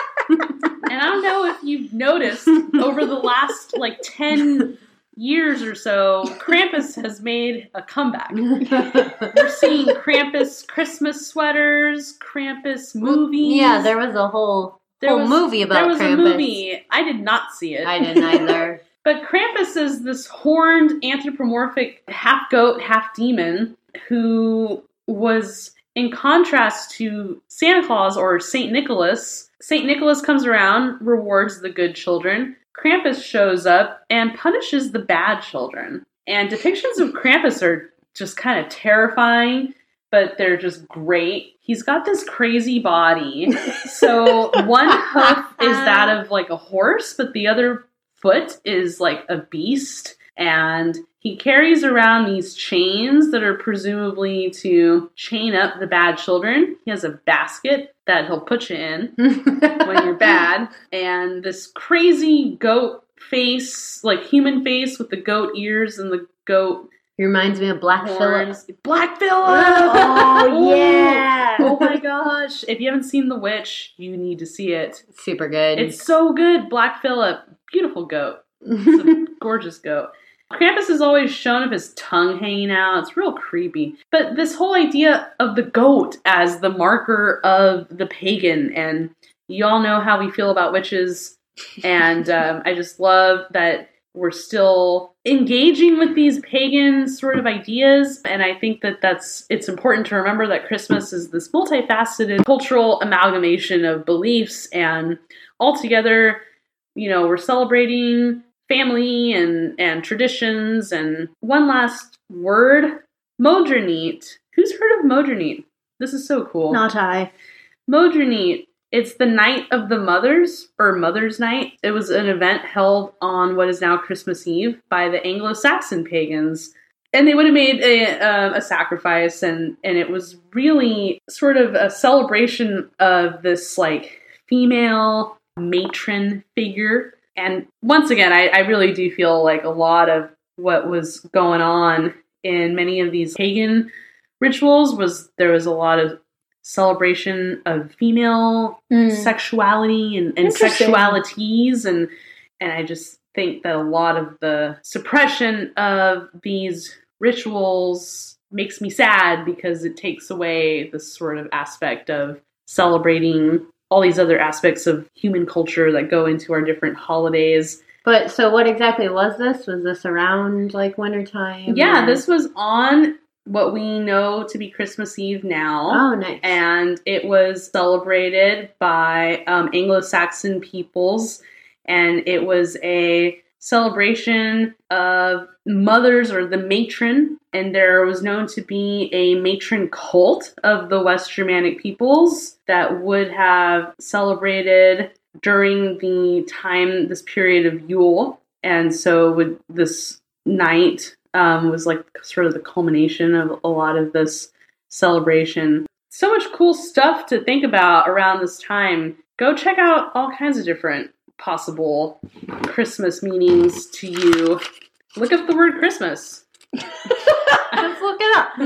I don't know if you've noticed over the last 10 years or so, Krampus has made a comeback. We're seeing Krampus Christmas sweaters, Krampus movies. Yeah, there was a whole movie about Krampus. There was a movie. I did not see it. I didn't either. But Krampus is this horned, anthropomorphic, half-goat, half-demon who was in contrast to Santa Claus or St. Nicholas. St. Nicholas comes around, rewards the good children. Krampus shows up and punishes the bad children. And depictions of Krampus are just kind of terrifying, but they're just great. He's got this crazy body. So one hoof is that of a horse, but the other foot is like a beast. And he carries around these chains that are presumably to chain up the bad children. He has a basket that he'll put you in when you're bad. And this crazy goat face, like human face with the goat ears and the goat He reminds me of Black Phillip. horns. Black Phillip! Oh, yeah. Oh my gosh. If you haven't seen The Witch, you need to see it. Super good. It's so good. Black Phillip. Beautiful goat. It's a gorgeous goat. Krampus is always shown of his tongue hanging out. It's real creepy. But this whole idea of the goat as the marker of the pagan, and you all know how we feel about witches, and I just love that we're still engaging with these pagan sort of ideas, and I think that it's important to remember that Christmas is this multifaceted cultural amalgamation of beliefs, and altogether, we're celebrating family and traditions. And one last word, Modernit. Who's heard of Modernit? This is so cool. Not I. Modernit. It's the Night of the Mothers, or Mother's Night. It was an event held on what is now Christmas Eve by the Anglo-Saxon pagans. And they would have made a sacrifice, and it was really sort of a celebration of this, like, female matron figure. And once again, I really do feel like a lot of what was going on in many of these pagan rituals was there was a lot of celebration of female sexuality and sexualities, and I just think that a lot of the suppression of these rituals makes me sad because it takes away this sort of aspect of celebrating all these other aspects of human culture that go into our different holidays. But so what exactly was this? Was this around like wintertime? Yeah, this was on what we know to be Christmas Eve now. Oh, nice. And it was celebrated by Anglo-Saxon peoples, and it was a celebration of mothers, or the matron, and there was known to be a matron cult of the West Germanic peoples that would have celebrated during this period of Yule. And so this night was like sort of the culmination of a lot of this celebration. So much cool stuff to think about around this time. Go check out all kinds of different possible Christmas meanings to you. Look up the word Christmas. Let's look it up.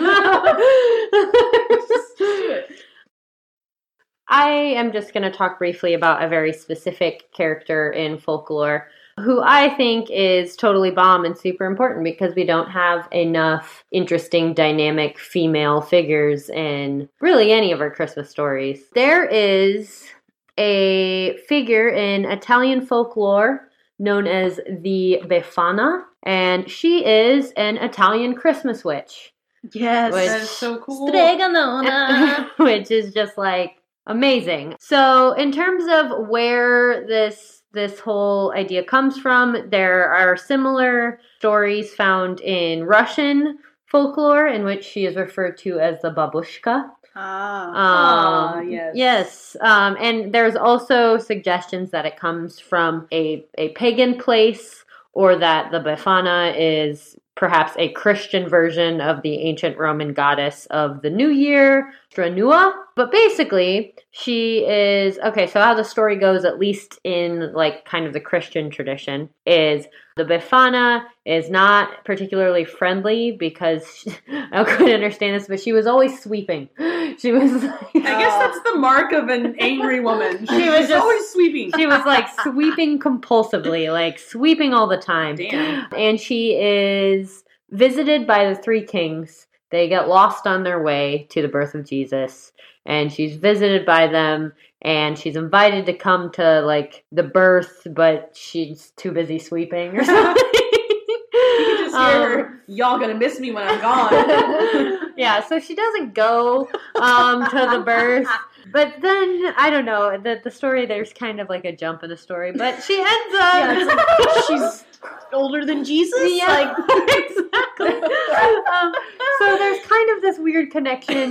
I am just going to talk briefly about a very specific character in folklore who I think is totally bomb and super important because we don't have enough interesting, dynamic female figures in really any of our Christmas stories. There is a figure in Italian folklore known as the Befana, and she is an Italian Christmas witch. Yes. That is so cool. Stregonona. Which is just like amazing. So in terms of where this whole idea comes from, there are similar stories found in Russian folklore in which she is referred to as the babushka. Yes. Yes. And there's also suggestions that it comes from a pagan place, or that the Befana is perhaps a Christian version of the ancient Roman goddess of the New Year, Stranua. But basically, she is, okay, so how the story goes, at least in like kind of the Christian tradition, is the Befana is not particularly friendly because, I couldn't understand this, but she was always sweeping. She was like, I guess that's the mark of an angry woman. She was just always sweeping. She was like sweeping compulsively, like sweeping all the time. Damn. And she is visited by the three kings. They get lost on their way to the birth of Jesus, and she's visited by them, and she's invited to come to like the birth, but she's too busy sweeping or something. You can just hear her, y'all gonna miss me when I'm gone. Yeah, so she doesn't go to the birth. But then, I don't know, the story, there's kind of like a jump in the story, but she ends up... Yeah, it's like, she's older than Jesus? Yeah, Like, exactly. So there's kind of this weird connection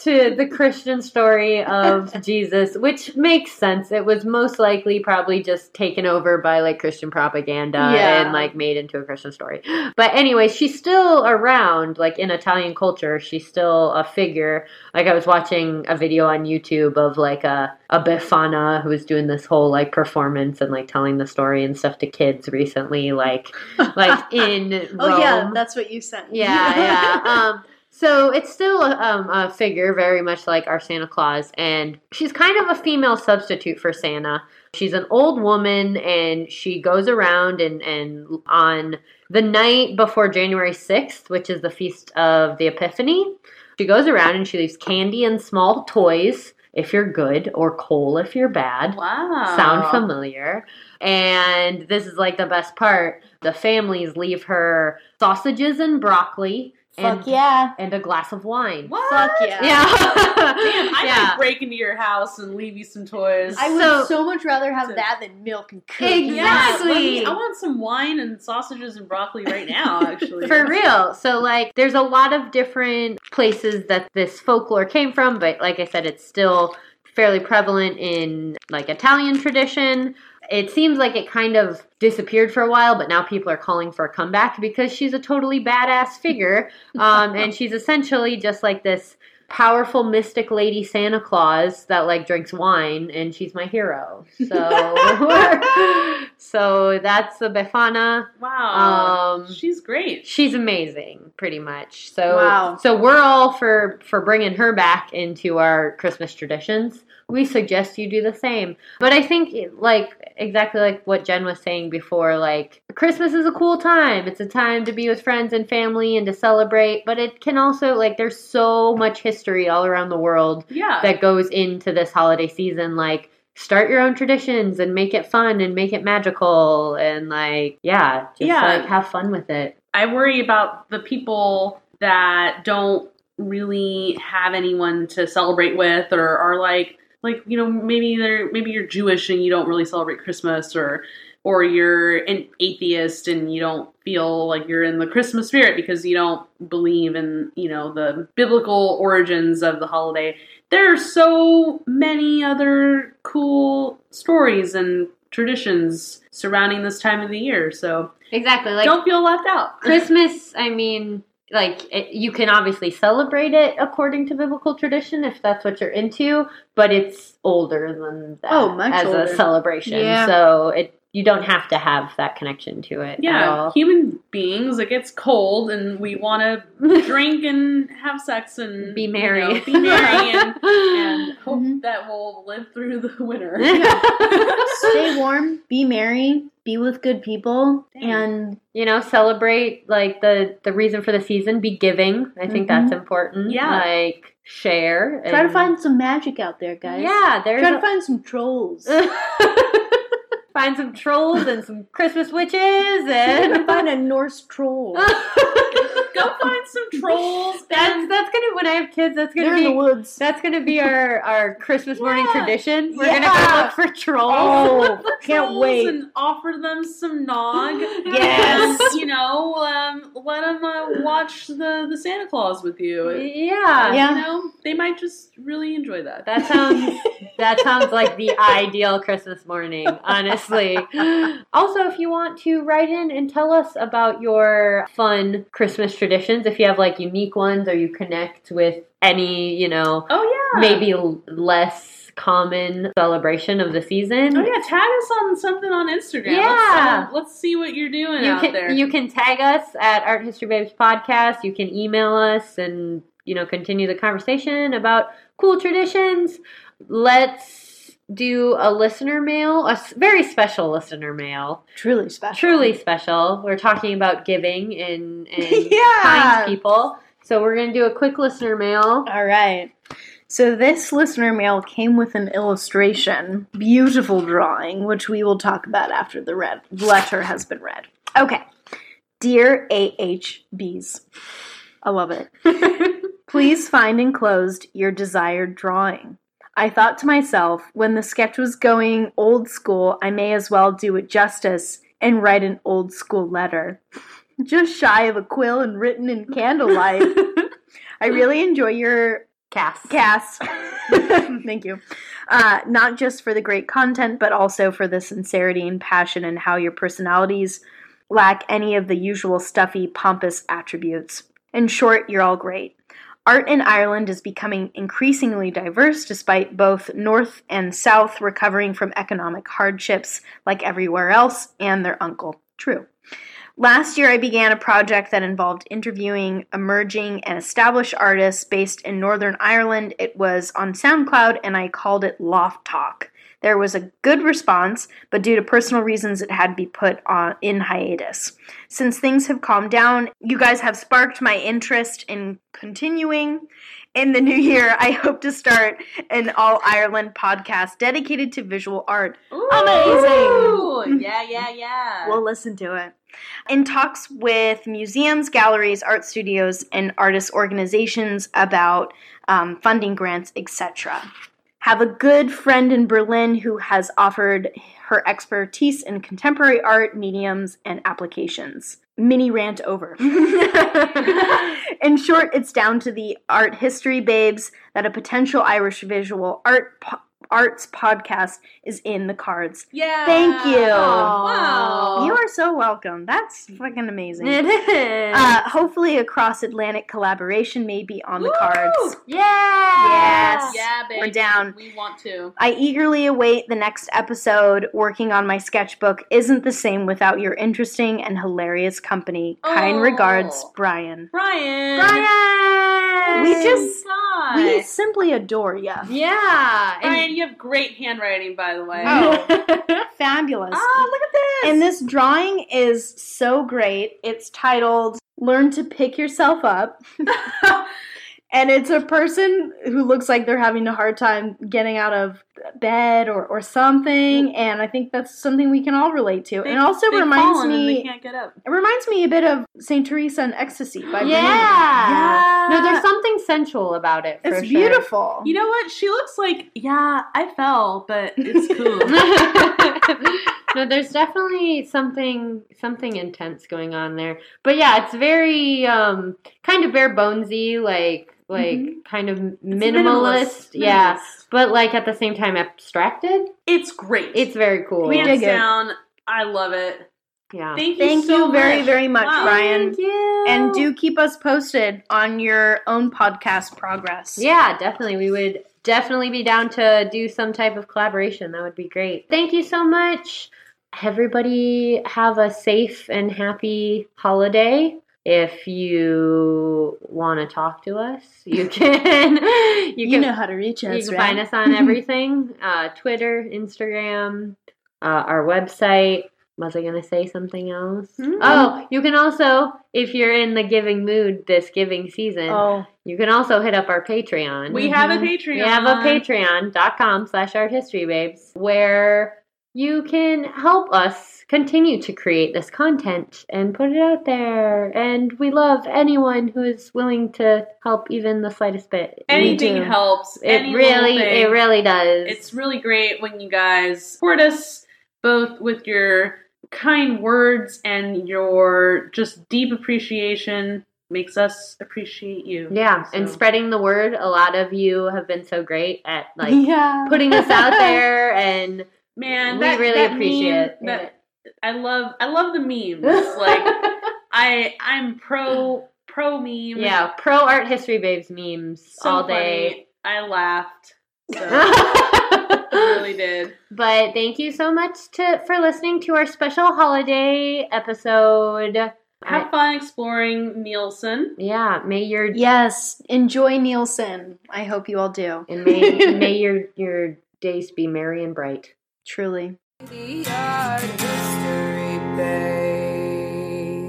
to the Christian story of Jesus, which makes sense. It was most likely probably just taken over by like Christian propaganda and like made into a Christian story. But anyway, she's still around, like in Italian culture. She's still a figure. Like I was watching a video on YouTube of like a Befana who was doing this whole like performance and like telling the story and stuff to kids recently, like in Rome. Oh yeah, that's what you sent. Yeah. So it's still a figure very much like our Santa Claus, and she's kind of a female substitute for Santa. She's an old woman, and she goes around and on the night before January 6th, which is the Feast of the Epiphany, she goes around and she leaves candy and small toys if you're good, or coal if you're bad. Wow. Sound familiar? And this is like the best part. The families leave her sausages and broccoli. Fuck yeah. And a glass of wine. What? Fuck yeah. Yeah. Man, I Yeah. might break into your house and leave you some toys. I would so much rather have that than milk and cookies. Exactly. I want some wine and sausages and broccoli right now, actually. For real. So, like, there's a lot of different places that this folklore came from, but like I said, it's still fairly prevalent in, like, Italian tradition. It seems like it kind of disappeared for a while, but now people are calling for a comeback because she's a totally badass figure. And she's essentially just like this powerful mystic lady Santa Claus that like drinks wine, and she's my hero. So, so that's the Befana. Wow. She's great. She's amazing, pretty much. So, Wow. So we're all for bringing her back into our Christmas traditions. We suggest you do the same. But I think, like, exactly like what Jen was saying before, like, Christmas is a cool time. It's a time to be with friends and family and to celebrate. But it can also, like, there's so much history all around the world that goes into this holiday season. Like, start your own traditions and make it fun and make it magical. And, like, like, have fun with it. I worry about the people that don't really have anyone to celebrate with, or are like, you know, maybe you're Jewish and you don't really celebrate Christmas, or you're an atheist and you don't feel like you're in the Christmas spirit because you don't believe in, you know, the biblical origins of the holiday. There are so many other cool stories and traditions surrounding this time of the year. So Exactly. Like, don't feel left out. Christmas, I mean, like, you can obviously celebrate it according to biblical tradition if that's what you're into, but it's older than that much older. a celebration. Yeah. So you don't have to have that connection to it at all. Human beings, it gets cold and we want to drink and have sex and Be merry. you know, be merry and hope that we'll live through the winter. Stay warm, be merry, be with good people, and you know, celebrate like the reason for the season. Be giving. I think that's important. Yeah. Like, share. try to find some magic out there, guys. Yeah, Try to find some trolls. Find some trolls and some Christmas witches and Find a Norse troll. Go find some trolls. That's gonna, when I have kids, that's They're gonna in the be woods. that's gonna be our Christmas morning tradition. We're Yeah. gonna go look for trolls. Oh, can't Trolls wait. and offer them some nog. Yes. And, you know, let them watch the Santa Claus with you. Yeah. Yeah. You know, they might just really enjoy that. That sounds like the ideal Christmas morning, honestly. Also, if you want to write in and tell us about your fun Christmas traditions, if you have like unique ones or you connect with any, you know, maybe less common celebration of the season. Oh yeah, tag us on something on Instagram. Yeah. Let's see what you're doing out there. You can tag us at Art History Babes Podcast. You can email us and, you know, continue the conversation about cool traditions. Let's do a listener mail, a very special listener mail. Truly special. Truly special. We're talking about giving and Yeah. kind people. So we're going to do a quick listener mail. All right. So this listener mail came with an illustration, beautiful drawing, which we will talk about after the letter has been read. Okay. Dear AHBs, I love it. Please find enclosed your desired drawing. I thought to myself, when the sketch was going old school, I may as well do it justice and write an old school letter. Just shy of a quill and written in candlelight. I really enjoy your Cass. Thank you. Not just for the great content, but also for the sincerity and passion and how your personalities lack any of the usual stuffy, pompous attributes. In short, you're all great. Art in Ireland is becoming increasingly diverse despite both North and South recovering from economic hardships like everywhere else and their uncle. True. Last year, I began a project that involved interviewing emerging and established artists based in Northern Ireland. It was on SoundCloud, and I called it Loft Talk. There was a good response, but due to personal reasons, it had to be put in hiatus. Since things have calmed down, you guys have sparked my interest in continuing. In the new year, I hope to start an all-Ireland podcast dedicated to visual art. Ooh, Amazing! Yeah. We'll listen to it. In talks with museums, galleries, art studios, and artist organizations about funding grants, etc. Have a good friend in Berlin who has offered her expertise in contemporary art, mediums, and applications. Mini rant over. In short, it's down to the art history babes that a potential Irish visual arts podcast is in the cards. Yeah. Thank you. Wow. You are so welcome. That's fucking amazing. It is. Hopefully a cross-Atlantic collaboration may be on the cards. Yeah. Yes. Yeah, baby. We're down. We want to. I eagerly await the next episode. Working on my sketchbook isn't the same without your interesting and hilarious company. Kind regards, Brian. Brian. We just, Hi. we simply adore you. Yeah. Brian, you have great handwriting, by the way. Oh, fabulous. Oh, look at this. And this drawing is so great. It's titled Learn to Pick Yourself Up. And it's a person who looks like they're having a hard time getting out of bed or something. And I think that's something we can all relate to. And also They've reminds fallen and they me, can't get up. it reminds me a bit of St. Teresa and Ecstasy by Bernini. Yeah. No, there's something sensual about it. For It's sure. beautiful. You know what? She looks like, yeah, I fell, but it's cool. No, there's definitely something intense going on there. But yeah, it's very kind of bare bonesy, like kind of minimalist. Yeah. But like at the same time abstracted. It's great. It's very cool. Hands Dig it. down. I love it. Yeah. Thank you Thank so you very, much. very much, Wow. Brian. Thank you. And do keep us posted on your own podcast progress. Yeah, definitely. We would definitely be down to do some type of collaboration. That would be great. Thank you so much. Everybody have a safe and happy holiday. If you want to talk to us, you can. You know how to reach us, You can right? find us on everything. Twitter, Instagram, our website. Was I going to say something else? Mhm. Oh, you can also, if you're in the giving mood this giving season, Oh, you can also hit up our Patreon. We have a Patreon. We have a patreon.com/arthistorybabes where you can help us continue to create this content and put it out there. And we love anyone who is willing to help even the slightest bit. Anything We do. helps. It Any little really thing. does. It's really great when you guys support us, both with your kind words and your just deep appreciation. Makes us appreciate you. yeah, and So- spreading the word. A lot of you have been so great at like yeah. putting us out there, and Man, we that, really that appreciate meme, it. I love the memes. Like I'm pro meme. yeah, pro art history babes memes so all day. funny. I laughed. So I really did. But thank you so much for listening to our special holiday episode. Have fun exploring Nielsen. Yeah, may your Yes, enjoy Nielsen. I hope you all do. and may your days be merry and bright. Truly. The art history base.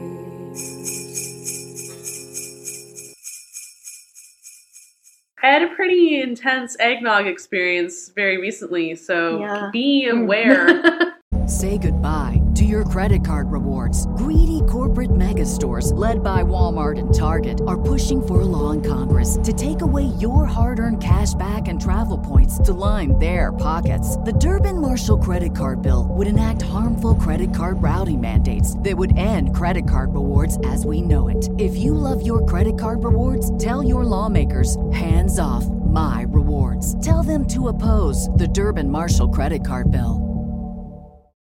I had a pretty intense eggnog experience very recently, so Yeah. be aware. Say goodbye to your credit card rewards. Greedy corporate mega stores, led by Walmart and Target, are pushing for a law in Congress to take away your hard-earned cash back and travel points to line their pockets. The Durbin-Marshall credit card bill would enact harmful credit card routing mandates that would end credit card rewards as we know it. If you love your credit card rewards, tell your lawmakers, hands off my rewards. Tell them to oppose the Durbin-Marshall credit card bill.